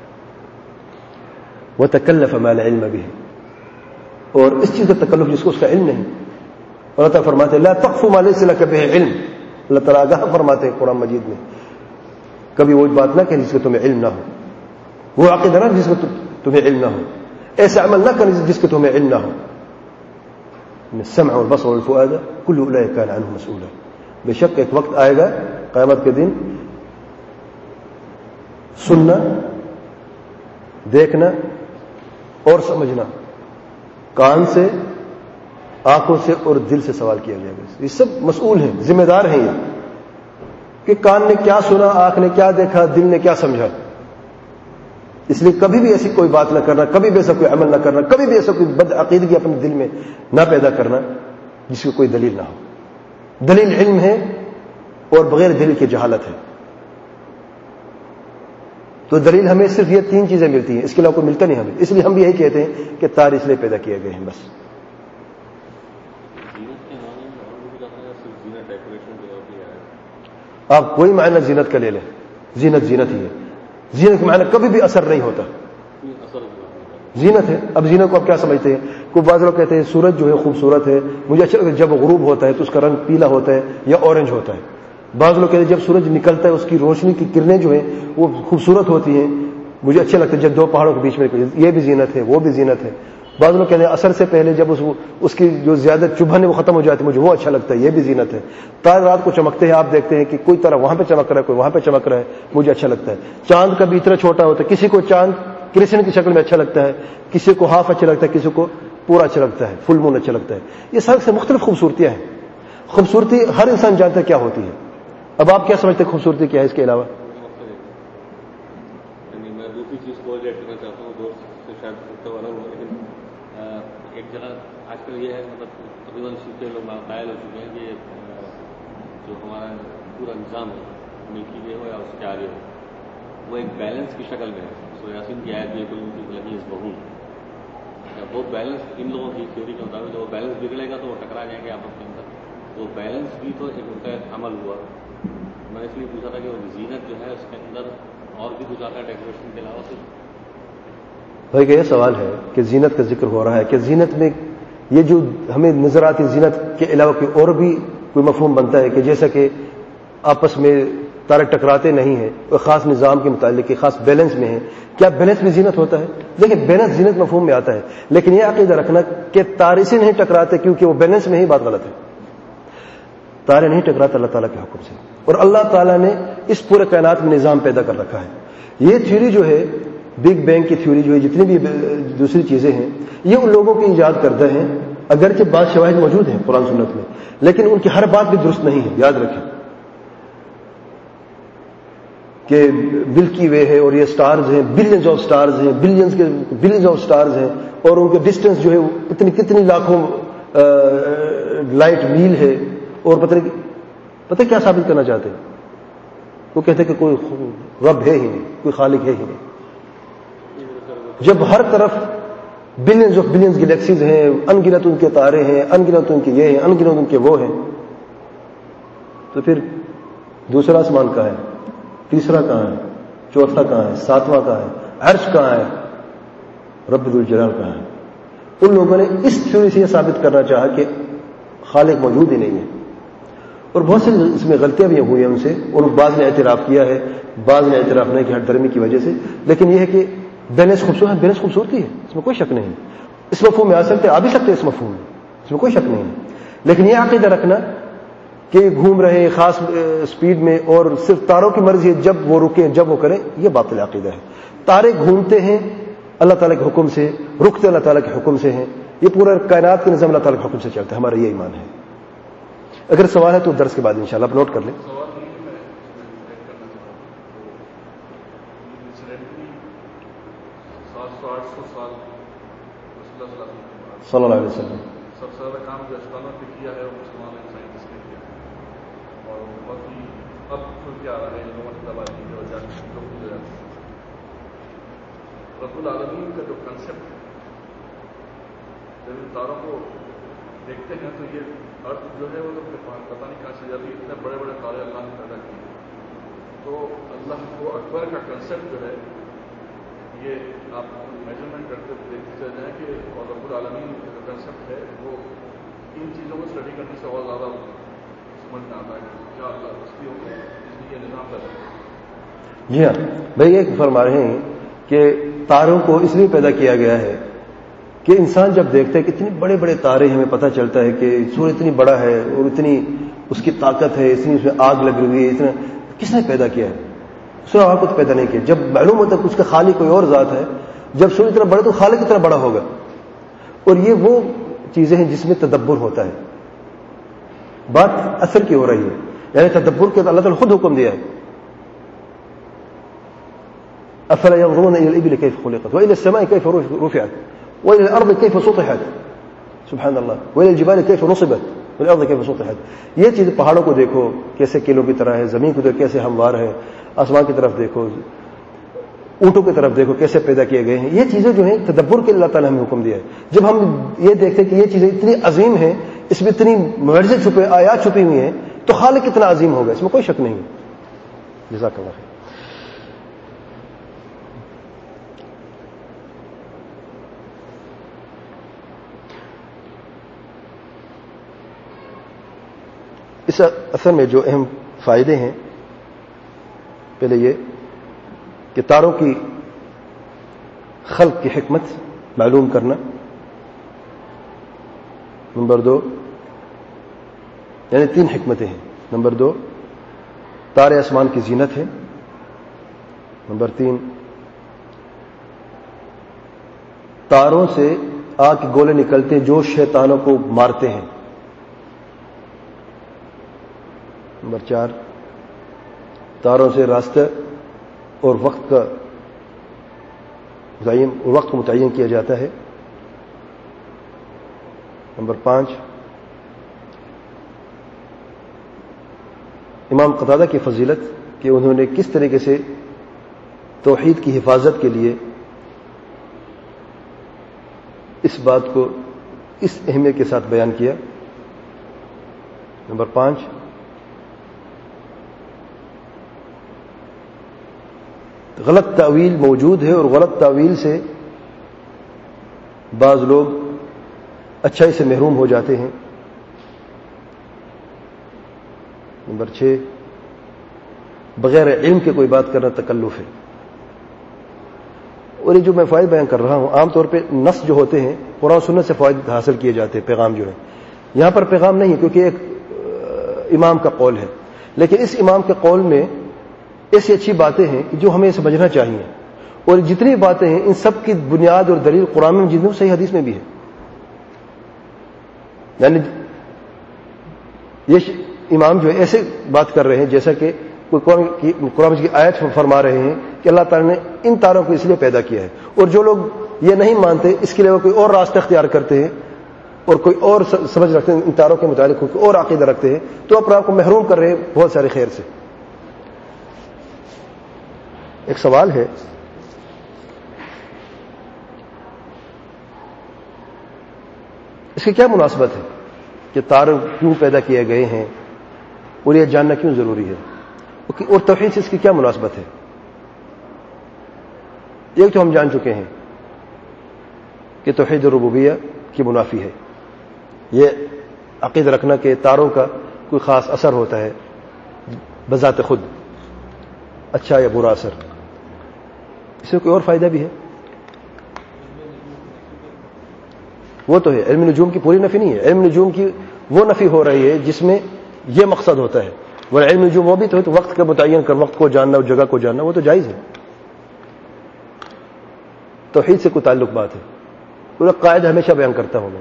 وَتَكَلَّفَ مَا لَا عِلْمَ بِهِ، اور اس چیز کا تکلف جس کو اس کا علم نہیں۔ اللہ تعالیٰ فرماتے ہیں لا تقف ما ليس لك به علم، اللہ تعالیٰ آگاہ فرماتے ہیں قرآن مجید میں، کبھی وہ بات نہ کہ جس کا تمہیں علم نہ ہو، وہ عقیدہ نہ جس کا تمہیں علم نہ ہو، ایسا عمل نہ کر جس کا تمہیں علم نہ ہو۔ السمع والبصر والفؤاد كل اولئك كان عنه مسؤولا، بے شک ایک وقت آئے گا قیامت کے دن، سننا، دیکھنا اور سمجھنا، کان سے، آنکھوں سے اور دل سے سوال کیا جائے گا۔ یہ سب مسئول ہیں، ذمہ دار ہیں یہ، کہ کان نے کیا سنا، آنکھ نے کیا دیکھا، دل نے کیا سمجھا۔ اس لیے کبھی بھی ایسی کوئی بات نہ کرنا، کبھی بھی ایسا کوئی عمل نہ کرنا، کبھی بھی ایسا کوئی بد عقیدگی اپنے دل میں نہ پیدا کرنا جس کی کوئی دلیل نہ ہو۔ دلیل علم ہے اور بغیر دلیل کی جہالت ہے۔ تو دلیل ہمیں صرف یہ 3 چیزیں ملتی ہیں، اس کے علاوہ کوئی ملتا نہیں ہمیں، اس لیے ہم بھی یہی کہتے ہیں کہ تارے اس لیے پیدا کیے گئے ہیں بس۔ آپ کوئی معنی زینت کا لے لیں، زینت زینت ہی ہے، زینت کے معنی کبھی بھی اثر نہیں ہوتا، زینت ہے۔ اب زینت کو آپ کیا سمجھتے ہیں؟ کوئی بعض لوگ کہتے ہیں سورج جو ہے خوبصورت ہے، مجھے اچھا لگتا ہے جب غروب ہوتا ہے تو اس کا رنگ پیلا ہوتا ہے یا اورنج ہوتا ہے۔ بعض لوگ کہتے ہیں جب سورج نکلتا ہے اس کی روشنی کی کرنیں جو ہیں وہ خوبصورت ہوتی ہیں، مجھے اچھا لگتا ہے جب 2 پہاڑوں کے بیچ میں، یہ بھی زینت ہے، وہ بھی زینت ہے۔ بعض لوگ کہتے ہیں اثر سے پہلے جب اس کی جو زیادہ چبھن ہے وہ ختم ہو جاتی ہے، مجھے وہ اچھا لگتا ہے، یہ بھی زینت ہے۔ تارے رات کو چمکتے ہیں، آپ دیکھتے ہیں کہ کوئی طرح وہاں پہ چمک رہا ہے، کوئی وہاں پہ چمک رہا ہے، مجھے اچھا لگتا ہے۔ چاند کا بھی اتنا چھوٹا ہوتا ہے، کسی کو چاند کرسن کی شکل میں اچھا لگتا ہے، کسی کو ہاف اچھا لگتا ہے، کسی کو پورا اچھا لگتا ہے، فل مون اچھا لگتا ہے۔ یہ سب سے مختلف خوبصورتیاں ہیں۔ خوبصورتی ہر انسان جانتا ہے کیا ہوتی ہے۔ اب آپ کیا سمجھتے ہیں خوبصورتی کیا ہے اس کے علاوہ؟ میں دوسری چیز کو ایڈ کرنا چاہتا ہوں، دوست سے شاید پوچھنے والا ہوں، لیکن ایک جگہ آج کل یہ ہے، مطلب تقریباً سیکھتے لوگ قائل ہو چکے ہیں کہ جو ہمارا پورا نظام ہے ملکی وے ہو یا اس کے آگے ہو، وہ ایک بیلنس کی شکل میں ہے۔ سورہ یاسین کی آیت میں کوئی ان کی لگی اس بہون، وہ بیلنس ان لوگوں کی تھیوری کے مطابق وہ بیلنس بگڑے گا تو وہ ٹکرا جائیں گے آپس کے اندر۔ وہ بیلنس بھی تو ایک ان کا عمل ہوا۔ میں اس لیے پوچھا تھا کہ وہ زینت جو ہے اس کے اندر اور بھی کچھ آتا ہے ڈیکوریشن کے علاوہ سے؟ بھائی کہ یہ سوال ہے کہ زینت کا ذکر ہو رہا ہے کہ زینت میں یہ جو ہمیں نظر آتی زینت کے علاوہ کوئی اور بھی کوئی مفہوم بنتا ہے کہ جیسا کہ آپس میں تارے ٹکراتے نہیں ہیں، کوئی خاص نظام کے متعلق خاص بیلنس میں ہے، کیا بیلنس میں زینت ہوتا ہے؟ دیکھیں بیلنس زینت مفہوم میں آتا ہے، لیکن یہ عقیدہ رکھنا کہ تارے سے نہیں ٹکراتے کیونکہ وہ بیلنس میں ہی، بات غلط ہے۔ تارے نہیں ٹکراتے اللہ تعالیٰ کے حکم سے، اور اللہ تعالیٰ نے اس پورے کائنات میں نظام پیدا کر رکھا ہے۔ یہ تھیوری جو ہے بگ بینگ کی تھیوری جو ہے، جتنی بھی دوسری چیزیں ہیں، یہ ان لوگوں کی ایجاد کردہ ہیں، اگرچہ بعض شواہد موجود ہیں قرآن سنت میں، لیکن ان کی ہر بات بھی درست نہیں ہے۔ یاد رکھیں کہ ملکی وے ہے اور یہ سٹارز ہیں، بلینز آف سٹارز ہیں، بلینز آف سٹارز ہیں، اور ان کے ڈسٹینس جو ہے کتنی لاکھوں لائٹ میل ہے، اور پتہ کیا ثابت کرنا چاہتے ہیں؟ وہ کہتے ہیں کہ کوئی رب ہے ہی نہیں، کوئی خالق ہے ہی نہیں۔ جب ہر طرف بلینز آف بلینز گلیکسیز ہیں، ان گنت ان کے تارے ہیں، ان گنت ان کے یہ ہیں، ان گنت ان کے وہ ہیں، تو پھر دوسرا آسمان کہاں ہے؟ تیسرا کہاں ہے؟ چوتھا کہاں ہے؟ ساتواں کہاں ہے؟ عرش کہاں ہے؟ رب ذوالجلال کہاں ہے؟ ان لوگوں نے اس تھیوری سے یہ ثابت کرنا چاہا کہ خالق موجود ہی نہیں ہے، اور بہت سے اس میں غلطیاں بھی ہوئی ہیں ان سے، اور بعض نے اعتراف کیا ہے، بعض نے اعتراف نہیں کیا ہٹ دھرمی کی وجہ سے۔ لیکن یہ ہے کہ بیلنس خوبصورتی ہے، اس میں کوئی شک نہیں ہے۔ اس مفہوم میں آ سکتے، آ بھی سکتے اس مفہوم میں، اس میں کوئی شک نہیں ہے۔ لیکن یہ عقیدہ رکھنا کہ گھوم رہے ہیں خاص سپیڈ میں اور صرف تاروں کی مرضی ہے جب وہ رکیں جب وہ کریں، یہ باطل عقیدہ ہے۔ تارے گھومتے ہیں اللہ تعالیٰ کے حکم سے، رکتے اللہ تعالیٰ کے حکم سے ہیں، یہ پورا کائنات کا نظام اللہ تعالیٰ کے حکم سے چلتا ہے، ہمارا یہ ایمان ہے۔ اگر سوال ہے تو درس کے بعد انشاءاللہ آپ نوٹ کر لیں۔ صلی اللہ علیہ وسلم سب سے زیادہ کام جو اسپانوں پہ کیا ہے وہ مسلمان سائنٹسٹ نے کیا ہے، اور بہت ہی اب کھل کے آ رہا ہے لوگوں کی تباہی کی وجہ سے لوگ جو ہے رب العالمین کا جو کنسیپٹ ہے، جب ان تاروں کو دیکھتے ہیں تو یہ ارتھ جو ہے وہ پتہ نہیں کہاں سے جاتی، اتنے بڑے بڑے تارے اللہ نے پیدا کیے، تو اللہ کو اکبر کا کنسیپٹ جو ہے یہ آپ میجرمنٹ کرتے دیکھتے چل جائیں کہ اور رب العالمین کا جو کنسیپٹ ہے وہ ان چیزوں کو اسٹڈی کرنے سے اور زیادہ سمجھ میں آتا ہے کہ کیا اللہ ہستیوں کو اس لیے نظام پیدا ہے۔ جی ہاں بھائی، یہ فرما رہے ہیں کہ تاروں کو اس لیے پیدا کیا گیا ہے کہ انسان جب دیکھتا ہے کہ اتنے بڑے بڑے تارے ہمیں پتہ چلتا ہے کہ سورج اتنی بڑا ہے اور اتنی اس کی طاقت ہے، اتنی اس میں آگ لگ رہی ہے، اتنا کس نے پیدا کیا ہے؟ اس نے آگ کو تو پیدا نہیں کیا۔ جب معلوم ہوتا ہے کہ اس کا خالق کوئی اور ذات ہے، جب سورج اتنا بڑا تو خالق اتنا بڑا ہوگا، اور یہ وہ چیزیں ہیں جس میں تدبر ہوتا ہے۔ بات اثر کی ہو رہی ہے، یعنی تدبر کے اللہ تعالیٰ خود حکم دیا ہے، افلا ينظرون الى الابل كيف خلقت والى السماء كيف رفعت والى الارض كيف سطحت سبحان اللہ والى الجبال كيف نصبت والارض كيف سطحت۔ یہ چیز پہاڑوں کو دیکھو کیسے کیلوں کی طرح ہے، زمین کو دیکھو کیسے ہموار ہے، آسمان کی طرف دیکھو، اونٹوں کی طرف دیکھو کیسے پیدا کیے گئے ہیں. یہ چیزیں جو ہیں تدبر کے اللہ تعالیٰ نے ہمیں حکم دیا ہے. جب ہم یہ دیکھتے کہ یہ چیزیں اتنی عظیم ہیں, اس میں اتنی معجزے چھپے, آیات چھپی ہوئی ہیں, تو خالق کتنا عظیم ہوگا, اس میں کوئی شک نہیں ہے. جزاک اللہ خیر. اس اثر میں جو اہم فائدے ہیں, پہلے یہ کہ تاروں کی خلق کی حکمت معلوم کرنا. نمبر 2 یعنی 3 حکمتیں ہیں. نمبر 2 تارے آسمان کی زینت ہے. نمبر 3 تاروں سے آگ کے گولے نکلتے ہیں جو شیطانوں کو مارتے ہیں. نمبر 4 تاروں سے راستہ اور وقت کو متعین کیا جاتا ہے. نمبر 5 امام قتادہ کی فضیلت کہ انہوں نے کس طریقے سے توحید کی حفاظت کے لیے اس بات کو اس اہمیت کے ساتھ بیان کیا. نمبر 5 غلط تعویل موجود ہے اور غلط تعویل سے بعض لوگ اچھائی سے محروم ہو جاتے ہیں. نمبر 6 بغیر علم کے کوئی بات کرنا تکلف ہے. اور یہ جو میں فوائد بیان کر رہا ہوں عام طور پہ نص جو ہوتے ہیں قرآن و سنت سے فوائد حاصل کیے جاتے ہیں. پیغام جو ہے یہاں پر پیغام نہیں کیونکہ ایک امام کا قول ہے, لیکن اس امام کے قول میں ایسی اچھی باتیں ہیں جو ہمیں سمجھنا چاہیے. اور جتنی باتیں ہیں ان سب کی بنیاد اور دلیل قرآن میں جتنی صحیح حدیث میں بھی ہے. یعنی یہ امام جو ہے ایسے بات کر رہے ہیں جیسا کہ قرآن کی آیت فرما رہے ہیں کہ اللہ تعالیٰ نے ان تاروں کو اس لیے پیدا کیا ہے. اور جو لوگ یہ نہیں مانتے اس کے لیے وہ کوئی اور راستہ اختیار کرتے ہیں اور کوئی اور سمجھ رکھتے ہیں, ان تاروں کے متعلق کوئی اور عقیدہ رکھتے ہیں, تو اپنے آپ کو محروم کر رہے ہیں بہت سارے خیر سے. ایک سوال ہے اس کی کیا مناسبت ہے کہ تارے کیوں پیدا کیے گئے ہیں اور یہ جاننا کیوں ضروری ہے, اور توحید سے اس کی کیا مناسبت ہے. ایک تو ہم جان چکے ہیں کہ توحید ربوبیہ کی منافی ہے. یہ عقیدہ رکھنا کہ تاروں کا کوئی خاص اثر ہوتا ہے بذات خود, اچھا یا برا اثر, اس میں کوئی اور فائدہ بھی ہے. وہ تو ہے علم نجوم کی پوری نفی نہیں ہے. علم نجوم کی وہ نفی ہو رہی ہے جس میں یہ مقصد ہوتا ہے. وہ علم نجوم وہ بھی تو ہے, تو وقت کا متعین کر وقت کو جاننا اور جگہ کو جاننا وہ تو جائز ہے. توحید سے کوئی تعلق بات ہے. پورا قاعدہ ہمیشہ بیان کرتا ہوں میں,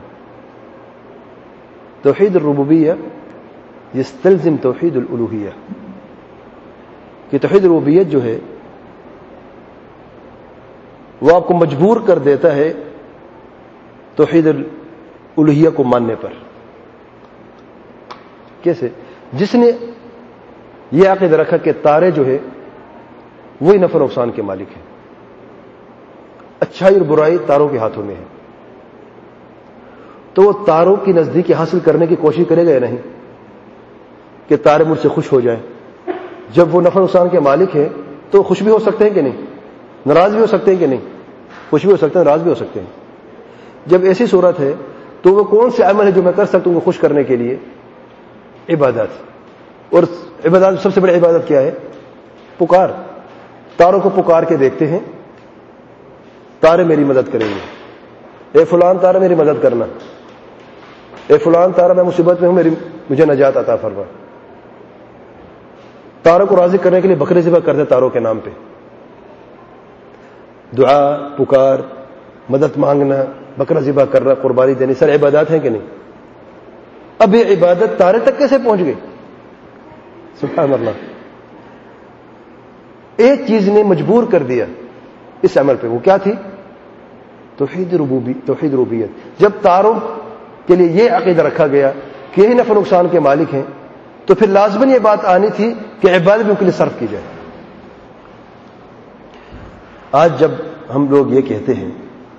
توحید الربوبیہ یستلزم توحید الالوہیہ, کہ توحید الربوبیت جو ہے وہ آپ کو مجبور کر دیتا ہے توحید الالوہیہ کو ماننے پر. کیسے؟ جس نے یہ عقیدہ رکھا کہ تارے جو ہے وہی نفع نقصان کے مالک ہیں, اچھائی اور برائی تاروں کے ہاتھوں میں ہے, تو وہ تاروں کی نزدیکی حاصل کرنے کی کوشش کرے گا یا نہیں کہ تارے مجھ سے خوش ہو جائیں. جب وہ نفع نقصان کے مالک ہیں تو خوش بھی ہو سکتے ہیں کہ نہیں, ناراض بھی ہو سکتے ہیں کہ نہیں, خوش بھی ہو سکتے ہیں, ناراض بھی ہو سکتے ہیں. جب ایسی صورت ہے تو وہ کون سے عمل ہے جو میں کر سکتا ہوں خوش کرنے کے لیے؟ عبادت. اور عبادت سب سے بڑی عبادت کیا ہے؟ پکار. تاروں کو پکار کے دیکھتے ہیں, تارے میری مدد کریں گے, اے فلان تارا میری مدد کرنا, اے فلان تارا میں مصیبت میں ہوں مجھے نجات عطا فرما. تاروں کو راضی کرنے کے لیے بکرے ذبح کرتے تاروں کے نام پہ. دعا, پکار, مدد مانگنا, بکرا ذبح کرنا, قربانی دینی, سر عبادات ہیں کہ نہیں؟ اب یہ عبادت تارے تک کیسے پہنچ گئی؟ سبحان اللہ. ایک چیز نے مجبور کر دیا اس عمل پہ, وہ کیا تھی؟ توحید ربوبیت. جب تاروں کے لیے یہ عقیدہ رکھا گیا کہ یہی نفع نقصان کے مالک ہیں تو پھر لازماً یہ بات آنی تھی کہ عبادت بھی ان کے لیے صرف کی جائے. آج جب ہم لوگ یہ کہتے ہیں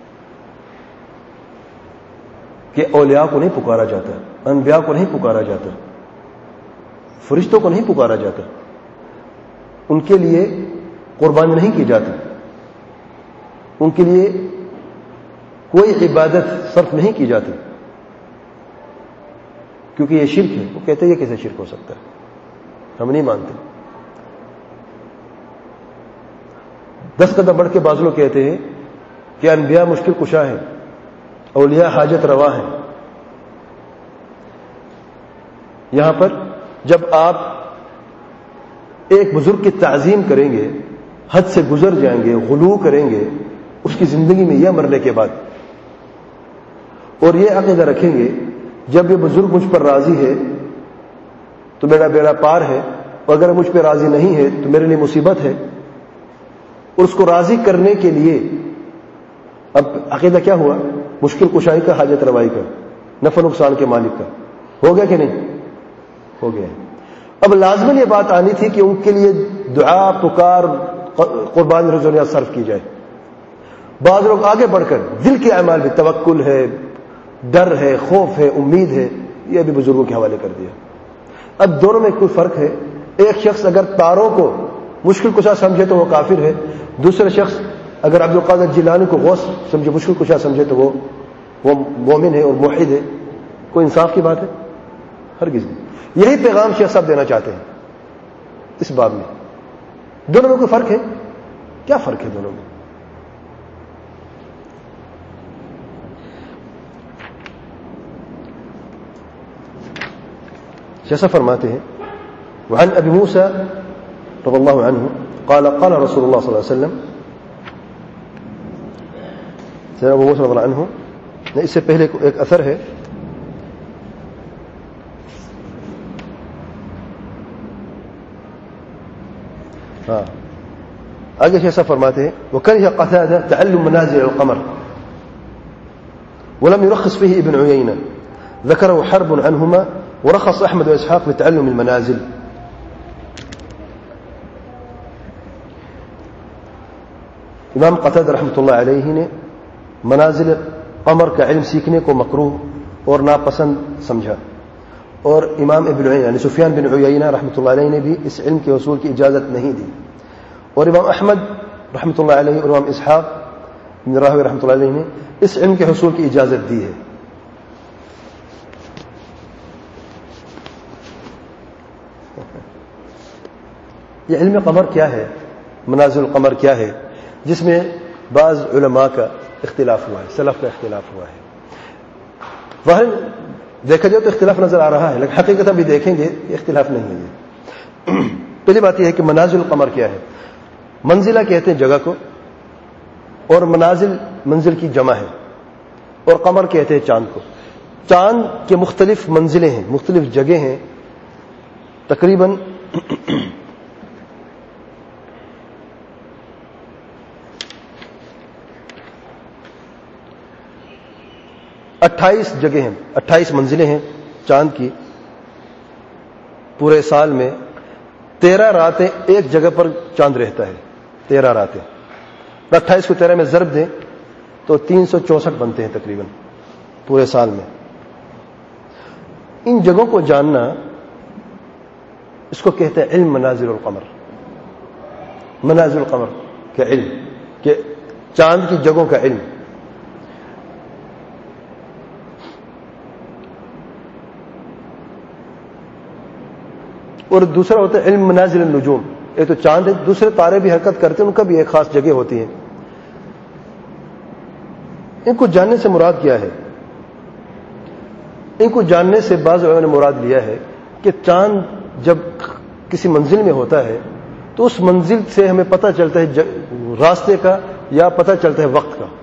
کہ اولیاء کو نہیں پکارا جاتا، انبیاء کو نہیں پکارا جاتا، فرشتوں کو نہیں پکارا جاتا، ان کے لیے قربانی نہیں کی جاتی، ان کے لیے کوئی عبادت صرف نہیں کی جاتی کیونکہ یہ شرک ہے، وہ کہتے ہیں یہ کیسے شرک ہو سکتا ہے، ہم نہیں مانتے۔ 10 قدم بڑھ کے بعض لوگ کہتے ہیں کہ انبیاء مشکل کشا ہیں، اولیاء حاجت روا ہیں۔ یہاں پر جب آپ ایک بزرگ کی تعظیم کریں گے، حد سے گزر جائیں گے، غلو کریں گے اس کی زندگی میں یا مرنے کے بعد، اور یہ عقیدہ رکھیں گے جب یہ بزرگ مجھ پر راضی ہے تو میرا بیڑا پار ہے، اور اگر مجھ پہ راضی نہیں ہے تو میرے لیے مصیبت ہے، اور اس کو راضی کرنے کے لیے اب عقیدہ کیا ہوا؟ مشکل کشائی کا، حاجت روائی کا، نفع نقصان کے مالک کا، ہو گیا کہ نہیں؟ ہو گیا۔ اب لازماً یہ بات آنی تھی کہ ان کے لیے دعا، پکار، قربان رضوانیات صرف کی جائے۔ بعض لوگ آگے بڑھ کر دل کے اعمال بھی، توکل ہے، ڈر ہے، خوف ہے، امید ہے، یہ بھی بزرگوں کے حوالے کر دیا۔ اب دونوں میں کوئی فرق ہے؟ ایک شخص اگر تاروں کو مشکل کشا سمجھے تو وہ کافر ہے، دوسرا شخص اگر عبد القادر جیلانی کو غوث سمجھے، مشکل کشا سمجھے تو وہ مومن ہے اور موحد ہے۔ کوئی انصاف کی بات ہے؟ ہرگز نہیں۔ یہی پیغام شیخ صاحب دینا چاہتے ہیں اس باب میں۔ دونوں میں کوئی فرق ہے؟ کیا فرق ہے دونوں میں؟ شیخ صاحب فرماتے ہیں وعن ابی موسیٰ رضی اللہ عنہ قال قال رسول اللہ صلی اللہ علیہ وسلم، سیدنا ابو موسیٰ رضی اللہ عنہ، اس سے پہلے ایک اثر ہے، آگے شیخ صاحب فرماتے ہیں وكره قتادة تعلم منازل القمر ولم يرخص فيه ابن عيينة، ذكره حرب عنهما ورخص احمد واسحاق لتعلم المنازل۔ امام قتادہ رحمۃ اللہ علیہ نے منازل قمر کا علم سیکھنے کو مکروہ اور ناپسند سمجھا، اور امام ابن عیینہ یعنی سفیان بن عیینہ رحمۃ اللہ علیہ نے بھی اس علم کے حصول کی اجازت نہیں دی، اور امام احمد رحمۃ اللہ علیہ اور امام اسحاق بن راہوی رحمۃ اللہ علیہ نے اس علم کے حصول کی اجازت دی ہے۔ یہ علم قمر کیا ہے، منازل القمر کیا ہے، جس میں بعض علماء کا اختلاف ہوا ہے، سلف کا اختلاف ہوا ہے۔ ظاہر دیکھا جائے تو اختلاف نظر آ رہا ہے، لیکن حقیقت بھی دیکھیں گے یہ اختلاف نہیں ہے۔ پہلی بات یہ ہے کہ منازل القمر کیا ہے۔ منزلہ کہتے ہیں جگہ کو، اور منازل منزل کی جمع ہے، اور قمر کہتے ہیں چاند کو۔ چاند کے مختلف منزلیں ہیں، مختلف جگہ ہیں، تقریباً 28 جگہ ہیں، 28 منزلیں ہیں چاند کی۔ پورے سال میں 13 راتیں ایک جگہ پر چاند رہتا ہے، 13 راتیں۔ 28 کو 13 میں ضرب دیں تو 364 بنتے ہیں تقریباً پورے سال میں۔ ان جگہوں کو جاننا اس کو کہتے ہیں علم منازل القمر، منازل القمر کا علم، کہ چاند کی جگہوں کا علم۔ اور دوسرا ہوتا ہے علم منازل النجوم، ایک تو چاند ہے، دوسرے تارے بھی حرکت کرتے ہیں، ان کا بھی ایک خاص جگہ ہوتی ہے۔ ان کو جاننے سے مراد کیا ہے؟ ان کو جاننے سے بعض لوگوں نے مراد لیا ہے کہ چاند جب کسی منزل میں ہوتا ہے تو اس منزل سے ہمیں پتہ چلتا ہے راستے کا، یا پتہ چلتا ہے وقت کا۔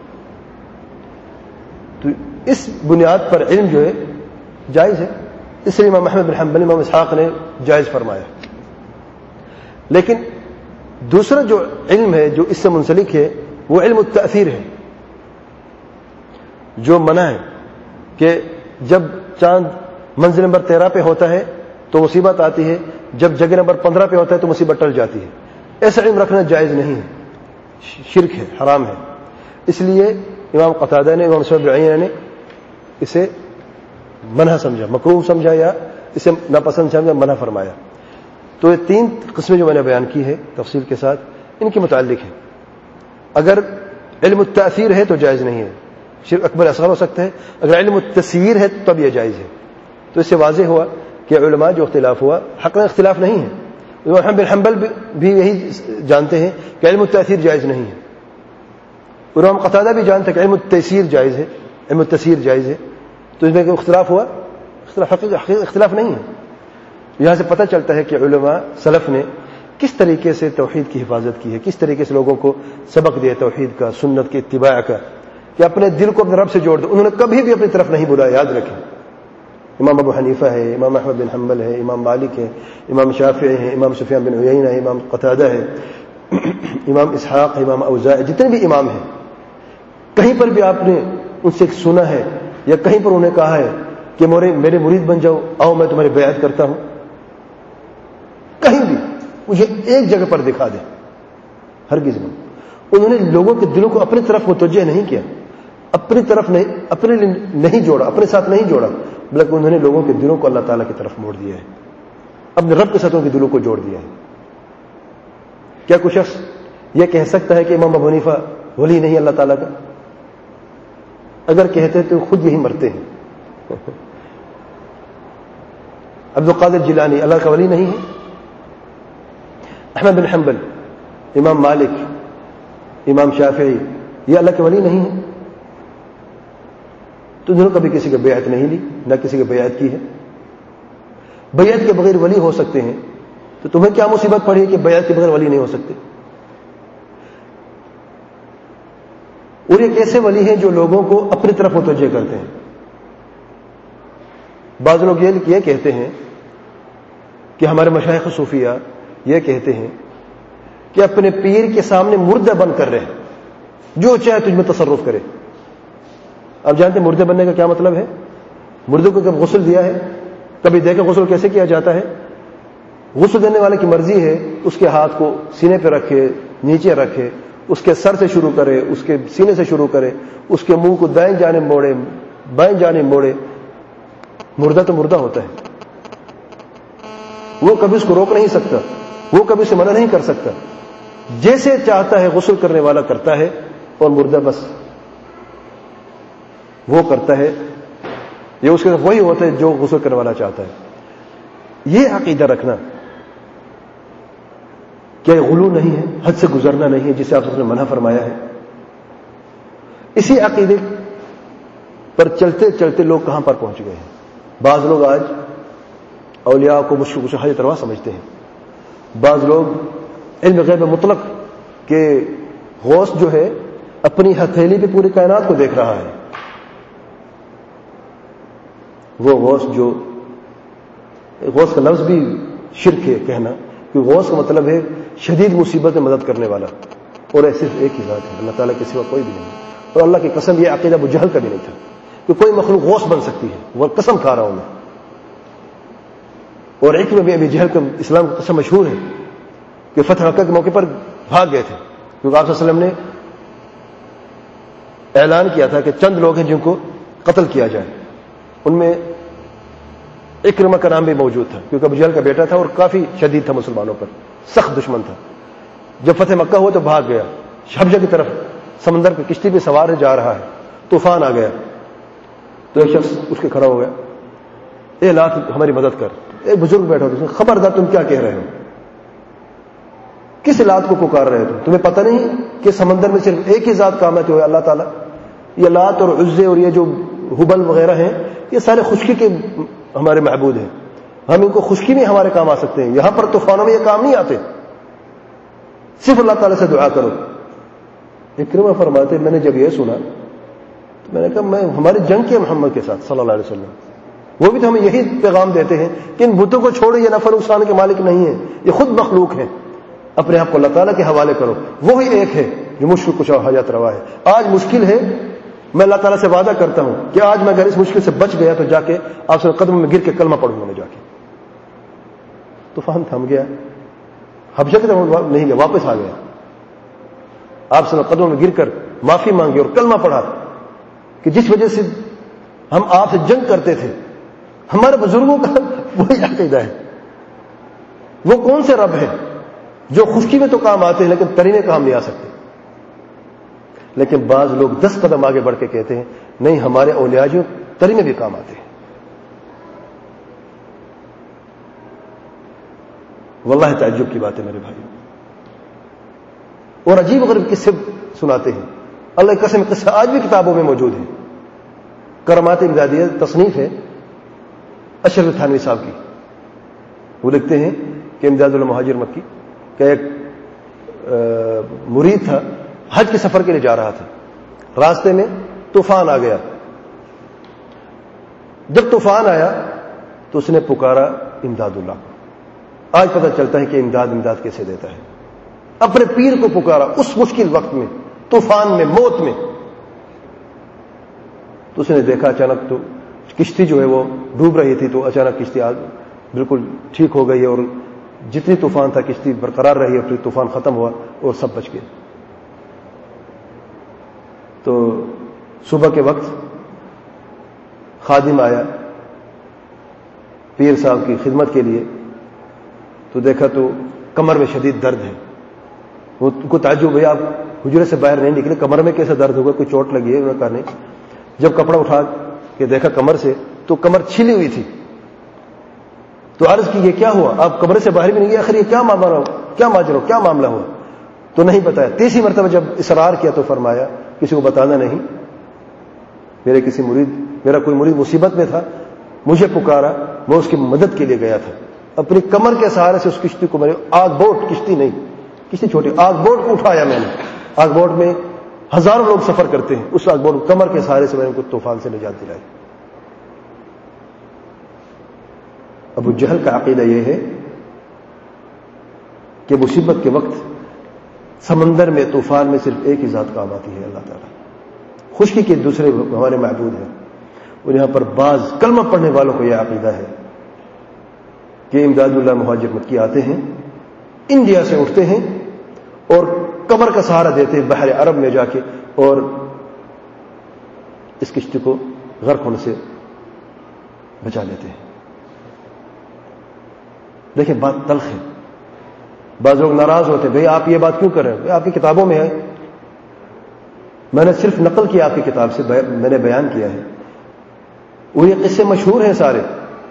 تو اس بنیاد پر علم جو ہے جائز ہے، اس لیے امام احمد بن حنبل، امام اسحاق نے جائز فرمایا۔ لیکن دوسرا جو علم ہے جو اس سے منسلک ہے وہ علم التأثیر ہے، جو منع ہے کہ جب چاند منزل نمبر 13 پہ ہوتا ہے تو مصیبت آتی ہے، جب جگہ نمبر 15 پہ ہوتا ہے تو مصیبت ٹل جاتی ہے۔ ایسا علم رکھنا جائز نہیں ہے، شرک ہے، حرام ہے. اس لیے امام قتادہ نے، امام سفیان بن عیینہ نے اسے منع سمجھا، مکروہ سمجھا یا اسے ناپسند سمجھا، منع فرمایا. تو یہ 3 قسمیں جو میں نے بیان کی ہے تفصیل کے ساتھ، ان کے متعلق ہے. اگر علم التاثیر ہے تو جائز نہیں ہے، شرک اکبر اصغر ہو سکتا ہے. اگر علم التسییر ہے تب یہ جائز ہے. تو اس سے واضح ہوا کہ علماء جو اختلاف ہوا حق میں اختلاف نہیں ہے. امام احمد بن حنبل بھی یہی جانتے ہیں کہ علم التاثیر جائز نہیں ہے. امام قتادہ بھی جانتے ہیں کہ علم التیسیر جائز ہے، علم التسییر جائز ہے. تو اس میں اختلاف ہوا، اختلاف نہیں ہے. یہاں سے پتہ چلتا ہے کہ علماء سلف نے کس طریقے سے توحید کی حفاظت کی ہے، کس طریقے سے لوگوں کو سبق دیا توحید کا، سنت کے اتباع کا، کہ اپنے دل کو اپنے رب سے جوڑ دو. انہوں نے کبھی بھی اپنی طرف نہیں بلایا، یاد رکھیں. امام ابو حنیفہ ہے، امام احمد بن حنبل ہے، امام مالک ہے، امام شافعی ہے، امام سفیان بن عیینہ ہے، امام قتادہ ہے، امام اسحاق، امام اوزاعی، جتنے بھی امام ہیں، کہیں پر بھی آپ نے ان سے سنا ہے یا کہیں پر انہیں کہا ہے کہ میرے مرید بن جاؤ، آؤ میں تمہاری بیعت کرتا ہوں؟ کہیں بھی مجھے ایک جگہ پر دکھا دیں. ہرگز نہیں. انہوں نے لوگوں کے دلوں کو اپنی طرف متوجہ نہیں کیا، اپنی طرف نہیں، اپنے لیے نہیں جوڑا، اپنے ساتھ نہیں جوڑا، بلکہ انہوں نے لوگوں کے دلوں کو اللہ تعالیٰ کی طرف موڑ دیا ہے، اپنے رب کے ساتھ ان کے دلوں کو جوڑ دیا ہے. کیا کوئی شخص یہ کہہ سکتا ہے کہ امام ابو حنیفہ ولی نہیں اللہ تعالیٰ کا؟ اگر کہتے تو خود یہی مرتے ہیں. عبد القادر جیلانی اللہ کا ولی نہیں ہے؟ احمد بن حنبل، امام مالک، امام شافعی، یہ اللہ کے ولی نہیں ہیں؟ تو انہوں نے کبھی کسی کی بیعت نہیں لی، نہ کسی کی بیعت کی ہے. بیعت کے بغیر ولی ہو سکتے ہیں، تو تمہیں کیا مصیبت پڑی کہ بیعت کے بغیر ولی نہیں ہو سکتے؟ اور یہ کیسے ولی ہیں جو لوگوں کو اپنی طرف متوجہ کرتے ہیں؟ بعض لوگ یہ کہتے ہیں کہ ہمارے مشائخ صوفیہ یہ کہتے ہیں کہ اپنے پیر کے سامنے مردہ بن کر رہے، جو چاہے تجھ میں تصرف کرے. آپ جانتے ہیں مردے بننے کا کیا مطلب ہے؟ مردے کو جب غسل دیا ہے، کبھی دیکھیں غسل کیسے کیا جاتا ہے؟ غسل دینے والے کی مرضی ہے اس کے ہاتھ کو سینے پہ رکھے، نیچے رکھے، اس کے سر سے شروع کرے، اس کے سینے سے شروع کرے، اس کے منہ کو دائیں جانب موڑے، بائیں جانب موڑے. مردہ تو مردہ ہوتا ہے، وہ کبھی اس کو روک نہیں سکتا، وہ کبھی اسے منع نہیں کر سکتا. جیسے چاہتا ہے غسل کرنے والا کرتا ہے، اور مردہ بس وہ کرتا ہے، یہ اس کے وہی ہوتا ہے جو غسل کرنے والا چاہتا ہے. یہ عقیدہ رکھنا کیا یہ غلو نہیں ہے، حد سے گزرنا نہیں ہے جسے آپ نے منع فرمایا ہے؟ اسی عقیدے پر چلتے چلتے لوگ کہاں پر پہنچ گئے ہیں. بعض لوگ آج اولیاء کو مشاہدۃ روا سمجھتے ہیں. بعض لوگ علم غیب مطلق کہ غوث جو ہے اپنی ہتھیلی پہ پوری کائنات کو دیکھ رہا ہے. وہ غوث کا لفظ بھی شرک ہے کہنا، کہ غوث کا مطلب ہے شدید مصیبت میں مدد کرنے والا، اور صرف ایک ہی ذات ہے، اللہ تعالیٰ کے سوا کوئی بھی نہیں. اور اللہ کی قسم یہ عقیدہ ابو جہل کا بھی نہیں تھا کہ کوئی مخلوق غوث بن سکتی ہے، وہ قسم کھا رہا ہوں میں. اور ایک میں بھی ابی جہل کا اسلام کی قسم مشہور ہے کہ فتح مکہ کے موقع پر بھاگ گئے تھے، کیونکہ آپ صلی اللہ علیہ وسلم نے اعلان کیا تھا کہ چند لوگ ہیں جن کو قتل کیا جائے. ان میں اکرمہ کا نام بھی موجود تھا، کیونکہ ابو جہل کا بیٹا تھا اور کافی شدید تھا مسلمانوں پر، سخت دشمن تھا. جب فتح مکہ ہوا تو بھاگ گیا حبشہ کی طرف، سمندر کی کشتی پہ سوار جا رہا ہے، طوفان آ گیا. تو ایک شخص اس کے کھڑا ہو گیا، اے لات ہماری مدد کر. ایک بزرگ بیٹھا تھا، خبردار تم کیا کہہ رہے ہو، کس لات کو پکار رہے ہو؟ تمہیں پتہ نہیں کہ سمندر میں صرف ایک ہی ذات کام ہے تو ہے اللہ تعالیٰ. یہ لات اور عزے اور یہ جو ہبل وغیرہ ہیں یہ سارے خشکی کے ہمارے معبود ہیں، ہم ان کو خشکی میں ہمارے کام آ سکتے ہیں، یہاں پر طوفانوں میں یہ کام نہیں آتے، صرف اللہ تعالیٰ سے دعا کرو. اکرمہ فرماتے میں نے جب یہ سنا تو میں نے کہا میں ہماری جنگ کی محمد کے ساتھ صلی اللہ علیہ وسلم، وہ بھی تو ہمیں یہی پیغام دیتے ہیں کہ ان بتوں کو چھوڑو، یہ نفع نقصان کے مالک نہیں ہیں، یہ خود مخلوق ہیں، اپنے آپ کو اللہ تعالیٰ کے حوالے کرو. وہی ایک ہے جو مشکل کچھ حاجت روا ہے. آج مشکل ہے، میں اللہ تعالیٰ سے وعدہ کرتا ہوں کہ آج میں اگر اس مشکل سے بچ گیا تو جا کے آپ سے قدم میں گر کے کلمہ پڑھوں گا میں جا کے. طوفان تھم گیا، حبشہ کی طرف نہیں گیا، واپس آ گیا. آپ سے قدموں میں گر کر معافی مانگی اور کلمہ پڑھا کہ جس وجہ سے ہم آپ سے جنگ کرتے تھے. ہمارے بزرگوں کا وہی عقیدہ ہے. وہ کون سے رب ہے جو خشکی میں تو کام آتے ہیں لیکن تری میں کام نہیں آ سکتے. لیکن بعض لوگ 10 قدم آگے بڑھ کے کہتے ہیں نہیں ہمارے اولیاء جو تری میں بھی کام آتے ہیں. واللہ تعجب کی بات ہے میرے بھائی. اور عجیب غریب قصے سناتے ہیں. اللہ کی قسم قصہ آج بھی کتابوں میں موجود ہے. کرامات امدادیہ تصنیف ہے اشرف تھانوی صاحب کی. وہ لکھتے ہیں کہ امداد المہاجر مکی کا ایک مرید تھا, حج کے سفر کے لیے جا رہا تھا. راستے میں طوفان آ گیا. جب طوفان آیا تو اس نے پکارا امداد اللہ کو. آج پتہ چلتا ہے کہ امداد کیسے دیتا ہے. اپنے پیر کو پکارا اس مشکل وقت میں, طوفان میں, موت میں. تو اس نے دیکھا اچانک تو کشتی جو ہے وہ ڈوب رہی تھی, تو اچانک کشتی بالکل ٹھیک ہو گئی اور جتنی طوفان تھا کشتی برقرار رہی اور پھر طوفان ختم ہوا اور سب بچ گئے. تو صبح کے وقت خادم آیا پیر صاحب کی خدمت کے لیے, تو دیکھا تو کمر میں شدید درد ہے. وہ کو تعجب ہے, آپ حجرے سے باہر نہیں نکلے, کمر میں کیسے درد ہوگا, کوئی چوٹ لگی ہے؟ انہوں نے کہا نہیں. جب کپڑا اٹھا کے دیکھا کمر سے تو کمر چھلی ہوئی تھی. تو عرض کی یہ کیا ہوا, آپ کمرے سے باہر بھی نہیں گئے, آخر یہ کیا معاملہ ہوا؟ تو نہیں بتایا. تیسری مرتبہ جب اصرار کیا تو فرمایا کسی کو بتانا نہیں, میرا کوئی مرید مصیبت میں تھا, مجھے پکارا, میں اس کی مدد کے لیے گیا تھا. اپنی کمر کے سہارے سے اس کشتی کو, میں آگ بوٹ, کشتی نہیں, کشتی چھوٹی, آگ بوٹ کو اٹھایا میں نے. آگ بوٹ میں ہزاروں لوگ سفر کرتے ہیں, اس آگ بوٹ کمر کے سہارے سے میں نے ان کو طوفان سے نجات دلائی. ابو جہل کا عقیدہ یہ ہے کہ مصیبت کے وقت سمندر میں, طوفان میں صرف ایک ہی ذات کام آتی ہے, اللہ تعالیٰ. خشکی کے دوسرے ہمارے معبود ہیں. اور یہاں پر بعض کلمہ پڑھنے والوں کو یہ عقیدہ ہے کہ امداد اللہ مہاجر مکی آتے ہیں, انڈیا سے اٹھتے ہیں اور کمر کا سہارا دیتے ہیں بحر عرب میں جا کے, اور اس کشتی کو غرق ہونے سے بچا لیتے ہیں. دیکھیں بات تلخ ہے. بعض لوگ ناراض ہوتے ہیں, بھئی آپ یہ بات کیوں کر رہے ہیں؟ آپ کی کتابوں میں ہے. میں نے صرف نقل کیا آپ کی کتاب سے, میں نے بیان کیا ہے. وہ یہ قصے مشہور ہیں سارے,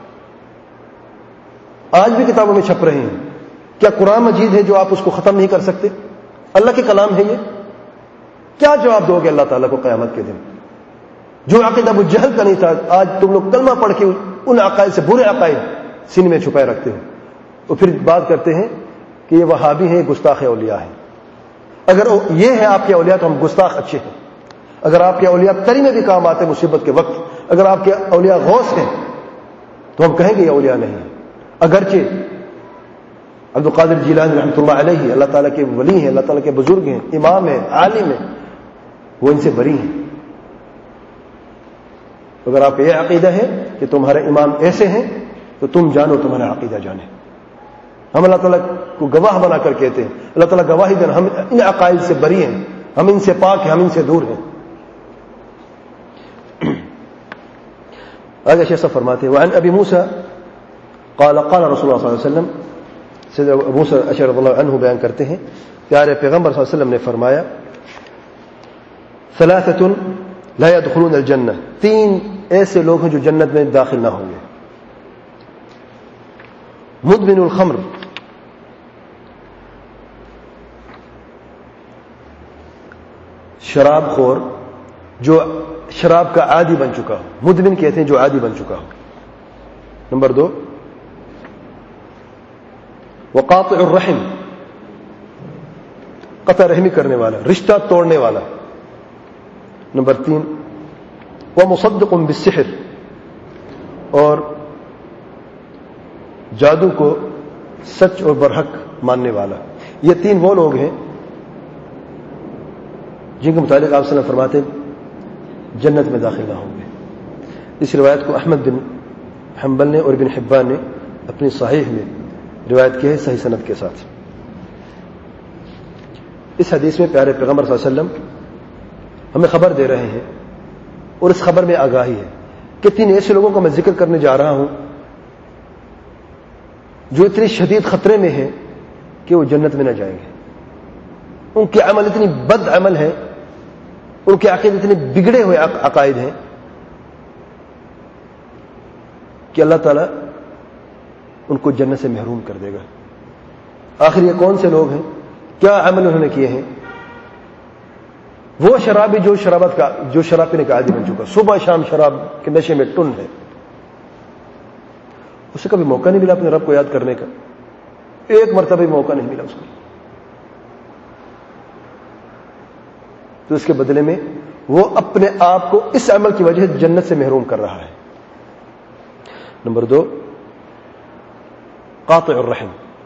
آج بھی کتابوں میں چھپ رہے ہیں. کیا قرآن مجید ہے جو آپ اس کو ختم نہیں کر سکتے؟ اللہ کے کلام ہے یہ. کیا جواب دو گے اللہ تعالیٰ کو قیامت کے دن؟ جو عقیدہ ابو جہل کا نہیں تھا, آج تم لوگ کلمہ پڑھ کے ان عقائد سے برے عقائد سینے میں چھپائے رکھتے ہو, اور پھر بات کرتے ہیں کہ یہ وہابی ہیں, گستاخ اولیاء ہیں. اگر یہ ہے آپ کے اولیاء تو ہم گستاخ اچھے ہیں. اگر آپ کے اولیاء تری میں بھی کام آتے مصیبت کے وقت, اگر آپ کے اولیاء غوث ہیں تو ہم کہیں گے یہ اولیاء نہیں ہیں. اگرچہ عبد القادر جیلانی رحمۃ اللہ علیہ اللہ تعالیٰ کے ولی ہیں, اللہ تعالیٰ کے بزرگ ہیں, امام ہیں, عالم ہیں, وہ ان سے بری ہیں. اگر آپ کا یہ عقیدہ ہے کہ تمہارے امام ایسے ہیں تو تم جانو تمہارا عقیدہ جانے. ہم اللہ تعالیٰ کو گواہ بنا کر کہتے ہیں, اللہ تعالیٰ گواہی دینا, ہم ان عقائد سے بری ہیں, ہم ان سے پاک ہیں, ہم ان سے دور ہیں. آگے شیخ صاحب فرماتے ہیں وعن ابی موسیٰ قال قال رسول اللہ صلی اللہ علیہ وسلم, سید ابو موسیٰ اشعری رضی اللہ عنہ بیان کرتے ہیں پیارے پیغمبر صلی اللہ علیہ وسلم نے فرمایا ثلاثۃ لا يدخلون الجنہ, 3 ایسے لوگ ہیں جو جنت میں داخل نہ ہوں گے. مدمن الخمر, شراب خور جو شراب کا عادی بن چکا ہو. مدمن کہتے ہیں جو عادی بن چکا ہو. نمبر 2 وقاطع الرحم, قطع رحمی کرنے والا, رشتہ توڑنے والا. نمبر 3 ومصدق بالسحر, اور جادو کو سچ اور برحق ماننے والا. یہ 3 وہ لوگ ہیں جن کے متعلق آپ صلی اللہ علیہ وسلم فرماتے جنت میں داخل نہ ہوں گے. اس روایت کو احمد بن حنبل نے اور ابن حبان نے اپنی صحیح میں روایت کی ہے صحیح سند کے ساتھ. اس حدیث میں پیارے پیغمبر صلی اللہ علیہ وسلم ہمیں خبر دے رہے ہیں، اور اس خبر میں آگاہی ہے کہ 3 ایسے لوگوں کا میں ذکر کرنے جا رہا ہوں جو اتنے شدید خطرے میں ہیں کہ وہ جنت میں نہ جائیں گے. ان کے عمل اتنی بد عمل ہیں، ان کے عقائد اتنے بگڑے ہوئے عقائد ہیں کہ اللہ تعالیٰ ان کو جنت سے محروم کر دے گا. آخر یہ کون سے لوگ ہیں؟ کیا عمل انہوں نے کیے ہیں؟ وہ شرابی جو شراب پینے کا عادی بن چکا، صبح شام شراب کے نشے میں ٹن ہے، اسے کبھی موقع نہیں ملا اپنے رب کو یاد کرنے کا، ایک مرتبہ موقع نہیں ملا اس کو، تو اس کے بدلے میں وہ اپنے آپ کو اس عمل کی وجہ سے جنت سے محروم کر رہا ہے. نمبر 2، قاطع الرحم.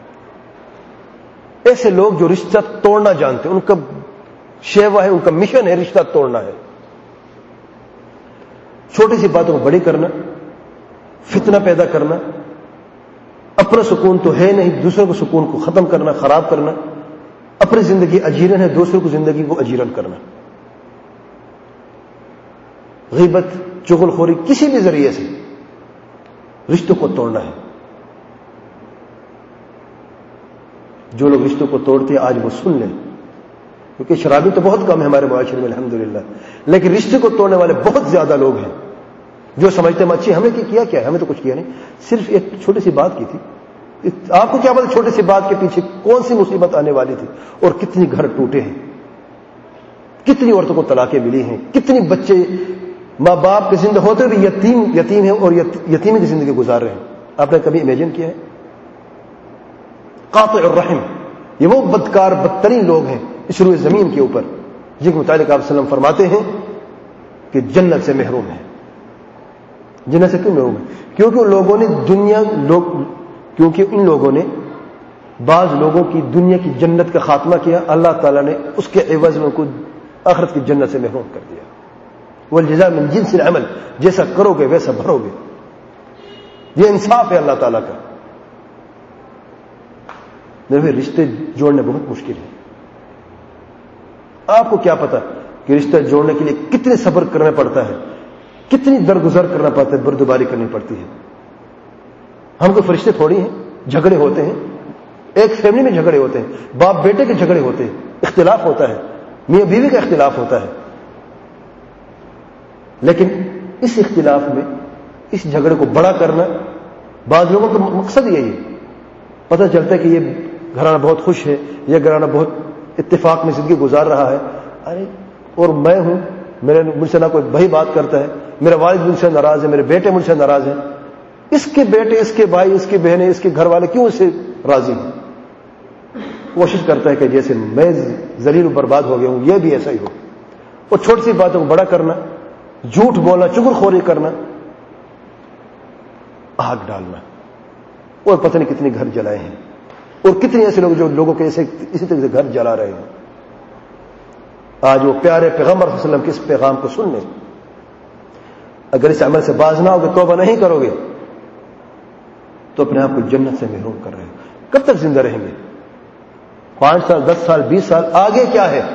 ایسے لوگ جو رشتہ توڑنا جانتے ہیں، ان کا شیوا ہے، ان کا مشن ہے رشتہ توڑنا ہے. چھوٹی سی باتوں کو بڑی کرنا، فتنہ پیدا کرنا، اپنا سکون تو ہے نہیں، دوسروں کو سکون کو ختم کرنا، خراب کرنا، اپنی زندگی اجیرن ہے، دوسروں کو زندگی کو اجیرن کرنا. غیبت، چغل خوری، کسی بھی ذریعے سے رشتوں کو توڑنا ہے. جو لوگ رشتوں کو توڑتے ہیں آج وہ سن لیں، کیونکہ شرابی تو بہت کم ہے ہمارے معاشرے میں الحمدللہ، لیکن رشتے کو توڑنے والے بہت زیادہ لوگ ہیں جو سمجھتے ہیں اچھی ہمیں کیا ہے، ہمیں تو کچھ کیا نہیں، صرف ایک چھوٹی سی بات کی تھی. آپ کو کیا پتا چھوٹی سی بات کے پیچھے کون سی مصیبت آنے والی تھی، اور کتنی گھر ٹوٹے ہیں، کتنی عورتوں کو طلاقیں ملی ہیں، کتنی بچے ماں باپ کے زندہ ہوتے بھی یتیم ہیں اور یتیمی کی زندگی گزار رہے ہیں. آپ نے کبھی امیجن کیا ہے؟ قاطع الرحم، یہ وہ بدکار بدترین لوگ ہیں اس روئے زمین کے اوپر، جن کے متعلق آپ وسلم فرماتے ہیں کہ جنت سے محروم ہے. جنت سے کیوں محروم ہے؟ کیونکہ ان لوگوں نے بعض لوگوں کی دنیا کی جنت کا خاتمہ کیا، اللہ تعالیٰ نے اس کے عوض میں کو آخرت کی جنت سے محروم کر دیا. والجزاء من جنس العمل، جیسا کرو گے ویسا بھرو گے. یہ انصاف ہے اللہ تعالیٰ کا. میرے رشتے جوڑنے بہت مشکل ہے. آپ کو کیا پتا کہ رشتہ جوڑنے کے لیے کتنے صبر کرنا پڑتا ہے، کتنی درگزر کرنا پڑتا ہے، بردباری کرنی پڑتی ہے. ہم کوئی فرشتے تھوڑی ہیں، جھگڑے ہوتے ہیں، ایک فیملی میں جھگڑے ہوتے ہیں، باپ بیٹے کے جھگڑے ہوتے ہیں، اختلاف ہوتا ہے، میاں بیوی کا اختلاف ہوتا ہے. لیکن اس اختلاف میں اس جھگڑے کو بڑا کرنا، بعض لوگوں کا مقصد یہی ہے. پتہ چلتا ہے کہ یہ گھرانہ بہت خوش ہے، یہ گھرانہ بہت اتفاق میں زندگی گزار رہا ہے، ارے اور میں ہوں، مجھ سے نہ کوئی بھائی بات کرتا ہے، میرا والد مجھ سے ناراض ہے، میرے بیٹے مجھ سے ناراض ہیں، اس کے بیٹے، اس کے بھائی، اس کی بہنیں، اس کے گھر والے کیوں اس سے راضی ہیں؟ کوشش کرتا ہے کہ جیسے میں ذلیل و برباد ہو گیا ہوں یہ بھی ایسا ہی ہو. اور چھوٹی سی باتوں کو بڑا کرنا، جھوٹ بولنا، چغلخوری کرنا، آگ ڈالنا، اور پتہ نہیں کتنے گھر جلائے ہیں، اور کتنے ایسے لوگ جو لوگوں کے اسی طرح سے گھر جلا رہے ہیں. آج وہ پیارے پیغمبر صلی اللہ علیہ وسلم کے اس پیغام کو سن لیں. اگر اس عمل سے باز نہ ہوگے، توبہ نہیں کرو گے، تو اپنے آپ کو جنت سے محروم کر رہے ہیں. کب تک زندہ رہیں گے؟ 5 سال، 10 سال، 20 سال، آگے کیا ہے؟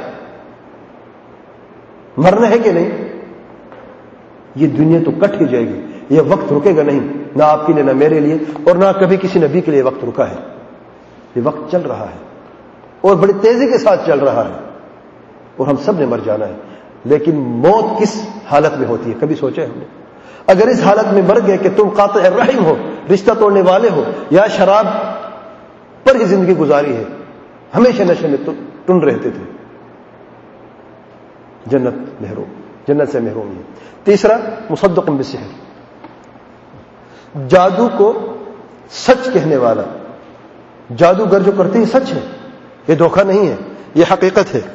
مرنا ہے کہ نہیں؟ یہ دنیا تو کٹ ہی جائے گی، یہ وقت رکے گا نہیں، نہ آپ کے لیے، نہ میرے لیے، اور نہ کبھی کسی نبی کے لیے وقت رکا ہے. یہ وقت چل رہا ہے اور بڑی تیزی کے ساتھ چل رہا ہے، اور ہم سب نے مر جانا ہے. لیکن موت کس حالت میں ہوتی ہے کبھی سوچا ہے ہم نے؟ اگر اس حالت میں مر گئے کہ تم قاطع الرحم ہو، رشتہ توڑنے والے ہو، یا شراب پر ہی زندگی گزاری ہے، ہمیشہ نشے میں ٹن رہتے تھے، جنت سے محروم ہے. تیسرا، مصدق بالسحر، جادو کو سچ کہنے والا. جادوگر جو کرتے ہیں سچ ہے، یہ دھوکہ نہیں ہے، یہ حقیقت ہے.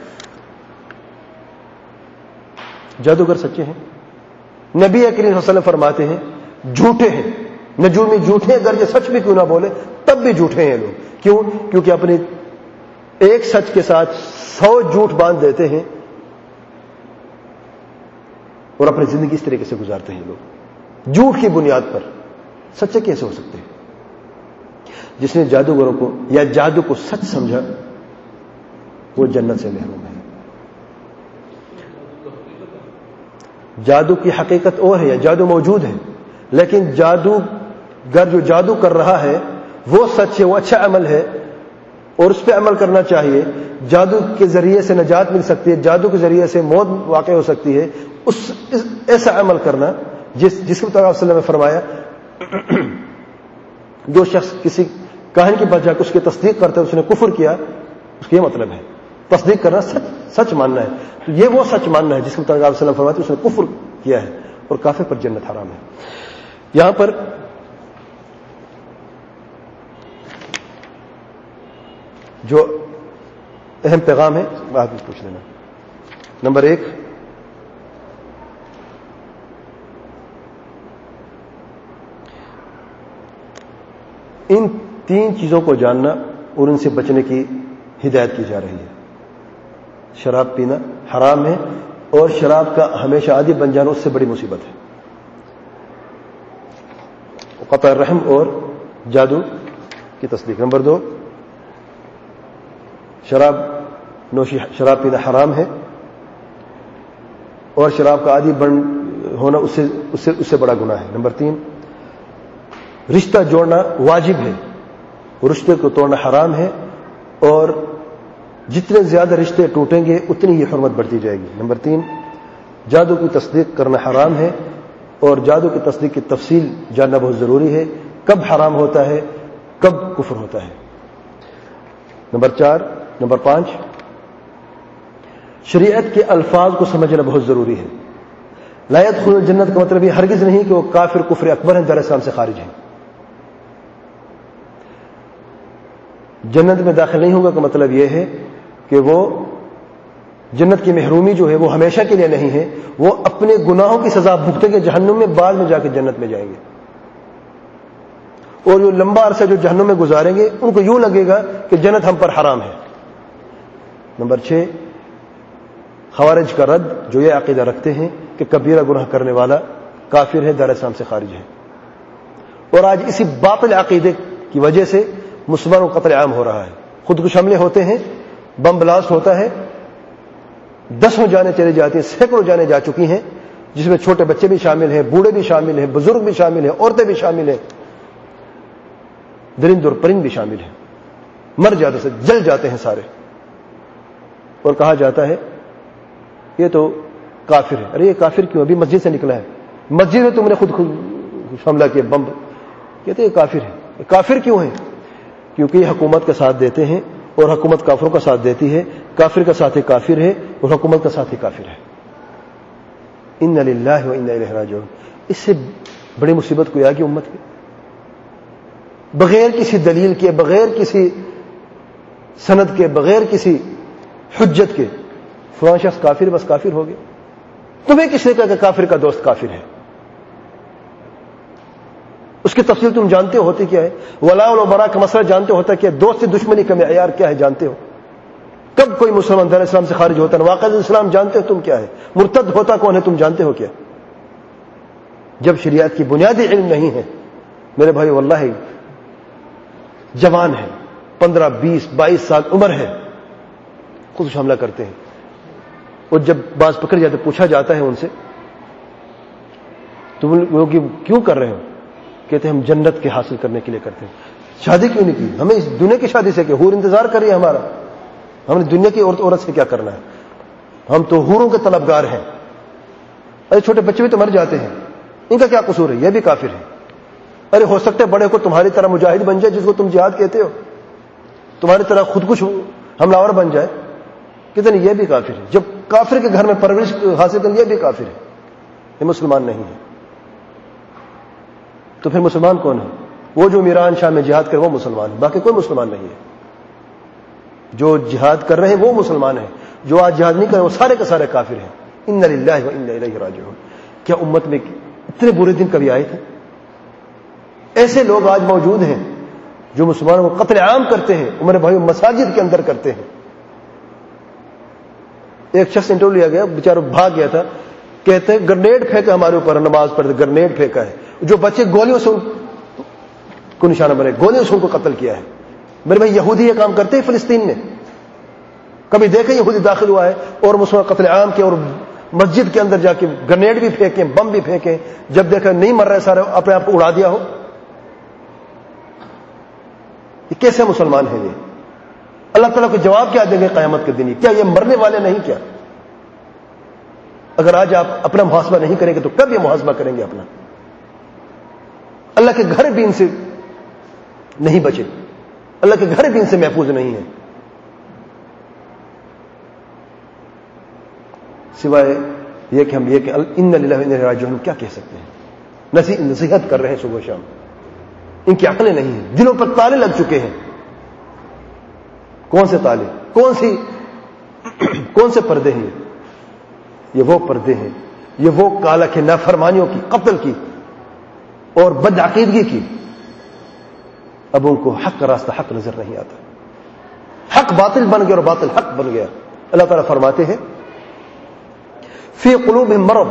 جادوگر سچے ہیں. نبی کریم صلی اللہ علیہ وسلم فرماتے ہیں جھوٹے ہیں، نجومی جھوٹے ہیں، اگرچہ سچ بھی کیوں نہ بولے تب بھی جھوٹے ہیں لوگ. کیوں؟ کیونکہ اپنے ایک سچ کے ساتھ 100 جھوٹ باندھ دیتے ہیں اور اپنی زندگی اس طریقے سے گزارتے ہیں لوگ جھوٹ کی بنیاد پر. سچے کیسے ہو سکتے ہیں؟ جس نے جادوگروں کو یا جادو کو سچ سمجھا وہ جنت سے محروم ہے. جادو کی حقیقت اور ہے، یا جادو موجود ہے، لیکن جادوگر جو جادو کر رہا ہے وہ سچ ہے، وہ اچھا عمل ہے اور اس پہ عمل کرنا چاہیے. جادو کے ذریعے سے نجات مل سکتی ہے، جادو کے ذریعے سے موت واقع ہو سکتی ہے. ایسا عمل کرنا جس کے طرح وسلم نے فرمایا جو شخص کسی کاہن کی بجائے اس کی تصدیق کرتا ہے اس نے کفر کیا، اس کا یہ مطلب ہے. تصدیق کرنا سچ ماننا ہے، تو یہ وہ سچ ماننا ہے جس کے مطابق آپ وسلم فرماتے اس نے کفر کیا ہے اور کافر پر جنت حرام ہے. یہاں پر جو اہم پیغام ہے بات بھی پوچھ لینا. نمبر 1، ان 3 چیزوں کو جاننا اور ان سے بچنے کی ہدایت کی جا رہی ہے. شراب پینا حرام ہے اور شراب کا ہمیشہ عادی بن جانا اس سے بڑی مصیبت ہے. قطع الرحم اور جادو کی تصدیق. نمبر 2، شراب پینا حرام ہے اور شراب کا عادی بن ہونا اس سے بڑا گناہ ہے. نمبر 3، رشتہ جوڑنا واجب ہے اور رشتے کو توڑنا حرام ہے اور جتنے زیادہ رشتے ٹوٹیں گے اتنی ہی حرمت بڑھتی جائے گی. نمبر 3، جادو کی تصدیق کرنا حرام ہے اور جادو کی تصدیق کی تفصیل جاننا بہت ضروری ہے، کب حرام ہوتا ہے کب کفر ہوتا ہے. نمبر 5، شریعت کے الفاظ کو سمجھنا بہت ضروری ہے. لا يدخل الجنت کا مطلب یہ ہرگز نہیں کہ وہ کافر کفر اکبر ہیں، دار اسلام سے خارج ہیں. جنت میں داخل نہیں ہوگا کا مطلب یہ ہے کہ وہ جنت کی محرومی جو ہے وہ ہمیشہ کے لیے نہیں ہے، وہ اپنے گناہوں کی سزا بھگتیں گے جہنم میں، بعد میں جا کے جنت میں جائیں گے. اور جو لمبا عرصہ جو جہنم میں گزاریں گے ان کو یوں لگے گا کہ جنت ہم پر حرام ہے. نمبر 6، خوارج کا رد جو یہ عقیدہ رکھتے ہیں کہ کبیرہ گناہ کرنے والا کافر ہے، دار اسلام سے خارج ہے. اور آج اسی باطل عقیدے کی وجہ سے مسلمانوں کا قتل عام ہو رہا ہے. خودکش حملے ہوتے ہیں، بم بلاسٹ ہوتا ہے، 10 جانیں چلی جاتی ہیں، سینکڑوں جانیں جا چکی ہیں، جس میں چھوٹے بچے بھی شامل ہیں، بوڑھے بھی شامل ہیں، بزرگ بھی شامل ہیں، عورتیں بھی شامل ہیں، درند اور پرند بھی شامل ہیں. مر جاتے سے جل جاتے ہیں سارے، اور کہا جاتا ہے یہ تو کافر ہے. ارے یہ کافر کیوں؟ ابھی مسجد سے نکلا ہے، مسجد میں تم نے خود حملہ کیا بم. کہتے ہیں یہ کافر ہے. کافر کیوں ہے؟ کیونکہ یہ حکومت کا ساتھ دیتے ہیں اور حکومت کافروں کا ساتھ دیتی ہے. کافر کا ساتھ کافر ہے اور حکومت کا ساتھ کافر ہے. انا للہ و انا الیہ راجعون. اس سے بڑی مصیبت کوئی آگی امت کی؟ بغیر کسی دلیل کے، بغیر کسی سند کے، بغیر کسی حجت کے فلاں شخص کافر، بس کافر ہو گئے. تمہیں کس نے کہا کہ کافر کا دوست کافر ہے؟ اس کی تفصیل تم جانتے ہوتی کیا ہے؟ ولاء والبراء کا مسئلہ جانتے ہوتا کیا؟ دوست سے دشمنی کا معیار کیا ہے جانتے ہو؟ کب کوئی مسلمان دار اسلام سے خارج ہوتا ہے؟ واقعہ اسلام جانتے ہو تم کیا ہے؟ مرتد ہوتا کون ہے تم جانتے ہو کیا؟ جب شریعت کی بنیادی علم نہیں ہے میرے بھائی، واللہ جوان ہے، 15 20 22 سال عمر ہے، خود حملہ کرتے ہیں. اور جب باز پکڑ جاتے پوچھا جاتا ہے ان سے تم لوگ کیوں کر رہے ہو؟ کہتے ہیں ہم جنت کے حاصل کرنے کے لیے کرتے ہیں. شادی کیوں نہیں کی؟ ہمیں اس دنیا کی شادی سے کہ حور انتظار کر رہی ہے ہمارا، ہم نے دنیا کی عورت سے کیا کرنا ہے؟ ہم تو حوروں کے طلبگار ہیں. ارے چھوٹے بچے بھی تو مر جاتے ہیں، ان کا کیا قصور ہے؟ یہ بھی کافر ہے. ارے ہو سکتا ہے بڑے کو تمہاری طرح مجاہد بن جائے جس کو تم جہاد کہتے ہو، تمہاری طرح خود کچھ حملہ آور بن جائے. کہتے ہیں یہ بھی کافر ہے. جب کافر کے گھر میں پرورش حاصل کریں یہ بھی کافر ہے، یہ مسلمان نہیں ہے. تو پھر مسلمان کون ہے؟ وہ جو میران شاہ میں جہاد کرے وہ مسلمان ہے، باقی کوئی مسلمان نہیں ہے. جو جہاد کر رہے ہیں وہ مسلمان ہیں، جو آج جہاد نہیں کر رہے وہ سارے کے سارے کافر ہیں. انا للہ و انا الیہ راجعون. کیا امت میں اتنے برے دن کبھی آئے تھے؟ ایسے لوگ آج موجود ہیں جو مسلمانوں کو قتل عام کرتے ہیں، عمر بھائی مساجد کے اندر کرتے ہیں. ایک شخص انٹرویو لیا گیا، بیچارہ بھاگ گیا تھا، کہتے ہیں گرنیڈ پھینکا ہمارے اوپر، نماز پڑھتے گرنیڈ پھینکا ہے. جو بچے گولیوں سے کو نشانہ بنے، گولیوں سے ان کو قتل کیا ہے. میرے بھائی یہودی یہ کام کرتے ہیں فلسطین میں، کبھی دیکھیں یہودی داخل ہوا ہے اور مسلمان قتل عام کے اور مسجد کے اندر جا کے گرنیڈ بھی پھینکیں, بم بھی پھینکیں, جب دیکھا نہیں مر رہے سارے اپنے آپ کو اڑا دیا ہو. یہ کیسے مسلمان ہیں یہ؟ اللہ تعالیٰ کو جواب کیا دیں گے قیامت کے دن؟ کیا یہ مرنے والے نہیں کیا؟ اگر آج آپ اپنا محاسبہ نہیں کریں گے تو کب یہ محاسبہ کریں گے اپنا؟ اللہ کے گھر بھی ان سے نہیں بچے, اللہ کے گھر بھی ان سے محفوظ نہیں ہے, سوائے یہ کہ ہم یہ کہ ان للہ و انا الیہ راجعون کیا کہہ سکتے ہیں؟ نصیحت کر رہے ہیں صبح شام, ان کی عقلیں نہیں ہیں, دلوں پر تالے لگ چکے ہیں. کون سے تالے؟ کون سے پردے ہیں؟ یہ وہ پردے ہیں, یہ وہ کالا کے نافرمانیوں کی, قتل کی اور بدعقیدگی کی. اب ان کو حق کا راستہ حق نظر نہیں آتا, حق باطل بن گیا اور باطل حق بن گیا. اللہ تعالیٰ فرماتے ہیں فی قلوبہم مرض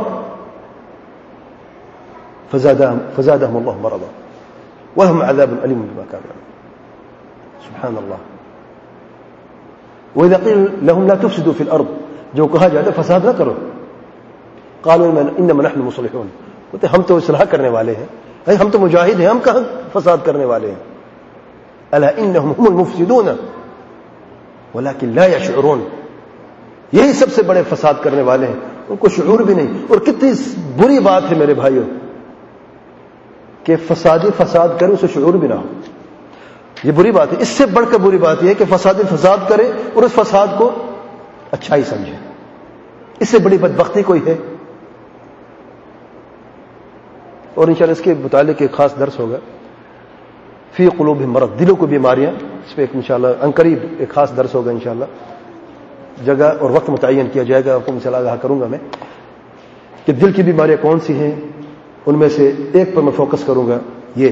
فزادہم اللہ مرضا ولہم عذاب علیم بما کانوا یعملون. سبحان اللہ. وَإِذَا قِيلَ لَهُمْ لَا تُفْسِدُوا فِي الْأَرْضِ, جو کہا جاتا ہے فساد نہ کرو, قالوا انما نحن مصلحون, کہتے ہم تو اصلاح کرنے والے ہیں, ہم تو مجاہد ہیں, ہم کہاں فساد کرنے والے ہیں. الا انہم هم المفسدون ولكن لا يشعرون, یہی سب سے بڑے فساد کرنے والے ہیں, ان کو شعور بھی نہیں. اور کتنی بری بات ہے میرے بھائیوں کہ فسادی فساد کرے اسے شعور بھی نہ ہو. یہ بری بات ہے. اس سے بڑھ کر بری بات یہ ہے کہ فسادی فساد کرے اور اس فساد کو اچھا ہی سمجھے. اس سے بڑی بدبختی کوئی ہے؟ اور انشاءاللہ اس کے متعلق ایک خاص درس ہوگا, فی قلوبہم مرض, دلوں کو بیماریاں, اس پہ ایک انشاءاللہ عنقریب ایک خاص درس ہوگا انشاءاللہ. جگہ اور وقت متعین کیا جائے گا, آپ کو انشاءاللہ آگاہ کروں گا میں کہ دل کی بیماریاں کون سی ہیں. ان میں سے ایک پر میں فوکس کروں گا, یہ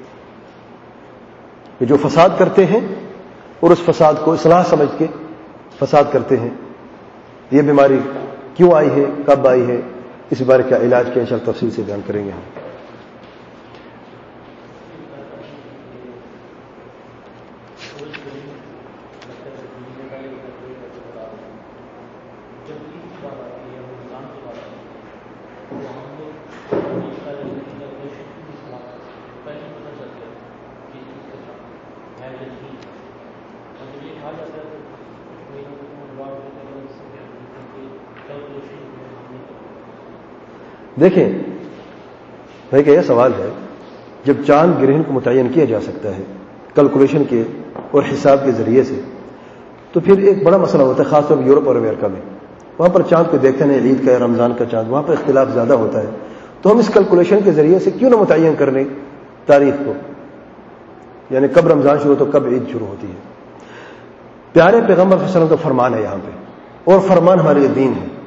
کہ جو فساد کرتے ہیں اور اس فساد کو اصلاح سمجھ کے فساد کرتے ہیں. یہ بیماری کیوں آئی ہے, کب آئی ہے, اس بارے کا علاج کیا انشاءاللہ تفصیل سے بیان کریں گے ہم. دیکھیں بھائی کہ یہ سوال ہے, جب چاند گرہن کو متعین کیا جا سکتا ہے کیلکولیشن کے اور حساب کے ذریعے سے, تو پھر ایک بڑا مسئلہ ہوتا ہے, خاص طور پر یورپ اور امریکہ میں. وہاں پر چاند کو دیکھتے ہیں, عید کا یا رمضان کا چاند, وہاں پر اختلاف زیادہ ہوتا ہے. تو ہم اس کیلکولیشن کے ذریعے سے کیوں نہ متعین کرنے تاریخ کو, یعنی کب رمضان شروع تو کب عید شروع ہوتی ہے. پیارے پیغمبر صلی اللہ علیہ وسلم کا فرمان ہے یہاں پہ, اور فرمان ہمارے لیے دین ہے.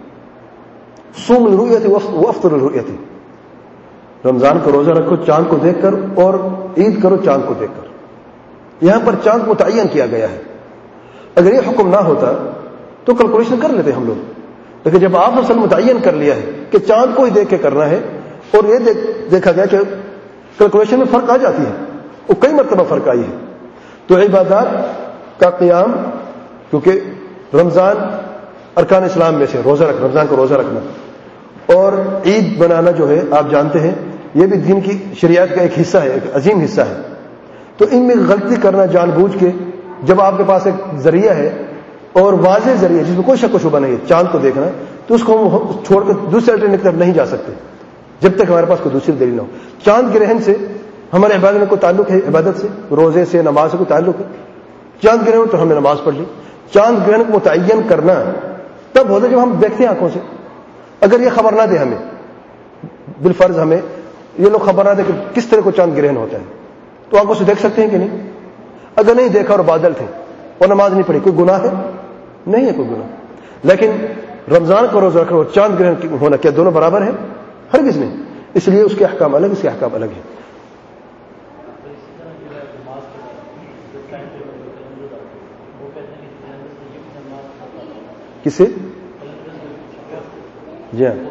صوم الرؤیت وافطر الرؤیت, رمضان کا روزہ رکھو چاند کو دیکھ کر, اور عید کرو چاند کو دیکھ کر. یہاں پر چاند متعین کیا گیا ہے. اگر یہ حکم نہ ہوتا تو کیلکولیشن کر لیتے ہم لوگ, لیکن جب آپ نے متعین کر لیا ہے کہ چاند کو ہی دیکھ کے کرنا ہے, اور یہ دیکھا گیا کہ کیلکولیشن میں فرق آ جاتی ہے, وہ کئی مرتبہ فرق آئی ہے. تو عبادات کا قیام, کیونکہ رمضان ارکان اسلام میں سے روزہ رکھنا, رمضان کو روزہ رکھنا, اور عید بنانا جو ہے آپ جانتے ہیں یہ بھی دین کی شریعت کا ایک حصہ ہے, ایک عظیم حصہ ہے. تو ان میں غلطی کرنا جان بوجھ کے, جب آپ کے پاس ایک ذریعہ ہے اور واضح ذریعہ جس میں کوئی شک و شبہ نہیں ہے چاند کو دیکھنا, تو اس کو ہم چھوڑ کر دوسرے الٹرنیٹو کی طرف نہیں جا سکتے جب تک ہمارے پاس کوئی دوسری دلیل نہ ہو. چاند گرہن سے ہمارے عبادت میں کوئی تعلق ہے, عبادت سے, روزے سے, نماز سے کوئی تعلق ہے. چاند گرہن تو ہم نے نماز پڑھ لی. چاند گرہن کو متعین کرنا تب ہوتا ہے جب ہم دیکھتے ہیں آنکھوں سے. اگر یہ خبر نہ دے ہمیں, بالفرض ہمیں یہ لوگ خبر نہ دے کہ کس طرح کو چاند گرہن ہوتا ہے, تو آنکھوں سے دیکھ سکتے ہیں کہ نہیں؟ اگر نہیں دیکھا اور بادل تھے اور نماز نہیں پڑھی, کوئی گناہ ہے؟ نہیں ہے کوئی گناہ. لیکن رمضان کا روزہ رکھنا اور چاند گرہن ہونا کیا دونوں برابر ہیں؟ ہرگز نہیں. اس لیے اس کے احکام الگ, اس کے احکام الگ ہیں. کسے؟ جی ہاں,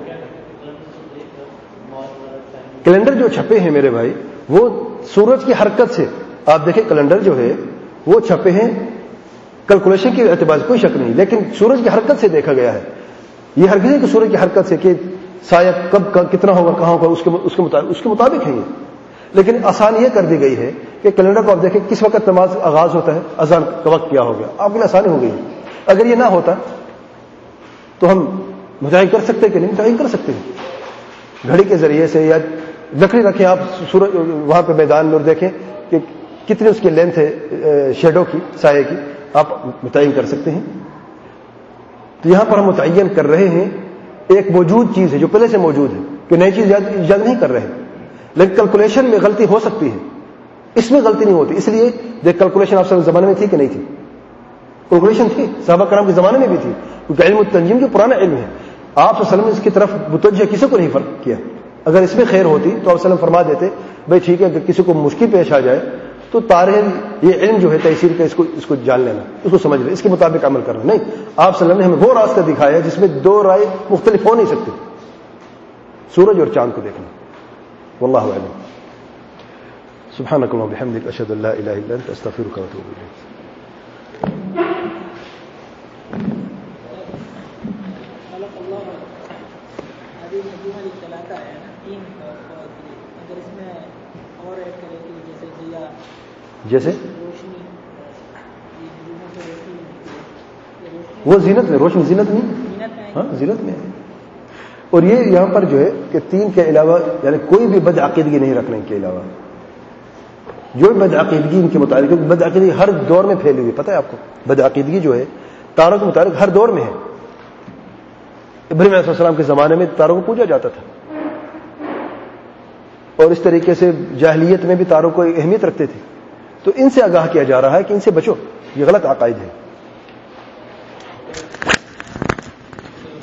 کیلنڈر جو چھپے ہیں میرے بھائی, وہ سورج کی حرکت سے, آپ دیکھیں کیلنڈر جو ہے وہ چھپے ہیں کیلکولیشن کے اعتبار سے کوئی شک نہیں، لیکن سورج کی حرکت سے دیکھا گیا ہے، یہ ہرگز نہیں کہ سورج کی حرکت سے کہ سایہ کب کتنا ہوگا کہاں ہوگا اس کے مطابق ہے یہ، لیکن آسانی یہ کر دی گئی ہے کہ کیلنڈر کو آپ دیکھیں کس وقت نماز آغاز ہوتا ہے، اذان کا وقت کیا ہو گیا، آپ کے لیے آسانی ہو گئی ہے۔ اگر یہ نہ ہوتا تو ہم متعین کر سکتے کہ نہیں متعین کر سکتے ہیں گھڑی کے ذریعے سے، یا لکڑی رکھیں آپ سورج وہاں پہ میدان میں اور دیکھیں کہ کتنی اس کی لینتھ ہے شیڈو کی، سائے کی، آپ متعین کر سکتے ہیں۔ تو یہاں پر ہم متعین کر رہے ہیں ایک موجود چیز ہے جو پہلے سے موجود ہے، کہ نئی چیز ایجاد نہیں کر رہے ہیں، لیکن کیلکولیشن میں غلطی ہو سکتی ہے، اس میں غلطی نہیں ہوتی۔ اس لیے دیکھ کیلکولیشن آپ کے زمانے میں تھی کہ نہیں تھی؟ کیلکولیشن تھی، صحابہ کرام کے زمانے میں بھی تھی، کیونکہ علم التنجیم جو پرانا علم ہے، آپ صلی اللہ علیہ وسلم نے اس کی طرف متوجہ کسی کو نہیں فرق کیا۔ اگر اس میں خیر ہوتی تو آپ صلی اللہ علیہ وسلم فرما دیتے بھائی ٹھیک ہے، اگر کسی کو مشکل پیش آ جائے تو تاریخ یہ علم جو ہے تیسیر کا اس کو جان لینا، اس کو سمجھ لینا، اس کے مطابق عمل کرنا۔ نہیں، آپ صلی اللہ علیہ وسلم نے ہمیں وہ راستہ دکھایا ہے جس میں دو رائے مختلف ہو نہیں سکتی، سورج اور چاند کو دیکھنا۔ واللہ اعلم۔ سبحانک اللہم وبحمدک، اشہد ان لا الہ الا انت، استغفرک واتوب الیک۔ جیسے وہ زینت میں، روشنی زینت نہیں، ہاں زینت میں ہے۔ اور یہ یہاں پر جو ہے کہ 3 کے علاوہ یعنی کوئی بھی بد عقیدگی نہیں رکھنے کے علاوہ، جو بھی بد عقیدگی ان کے متعلق، بد عقیدگی ہر دور میں پھیلی ہوئی، پتہ ہے آپ کو بد عقیدگی جو ہے تاروں کے متعلق ہر دور میں ہے۔ ابراہیم علیہ السلام کے زمانے میں تاروں کو پوجا جاتا تھا، اور اس طریقے سے جاہلیت میں بھی تاروں کو اہمیت رکھتے تھے۔ تو ان سے آگاہ کیا جا رہا ہے کہ ان سے بچو، یہ غلط عقائد ہے۔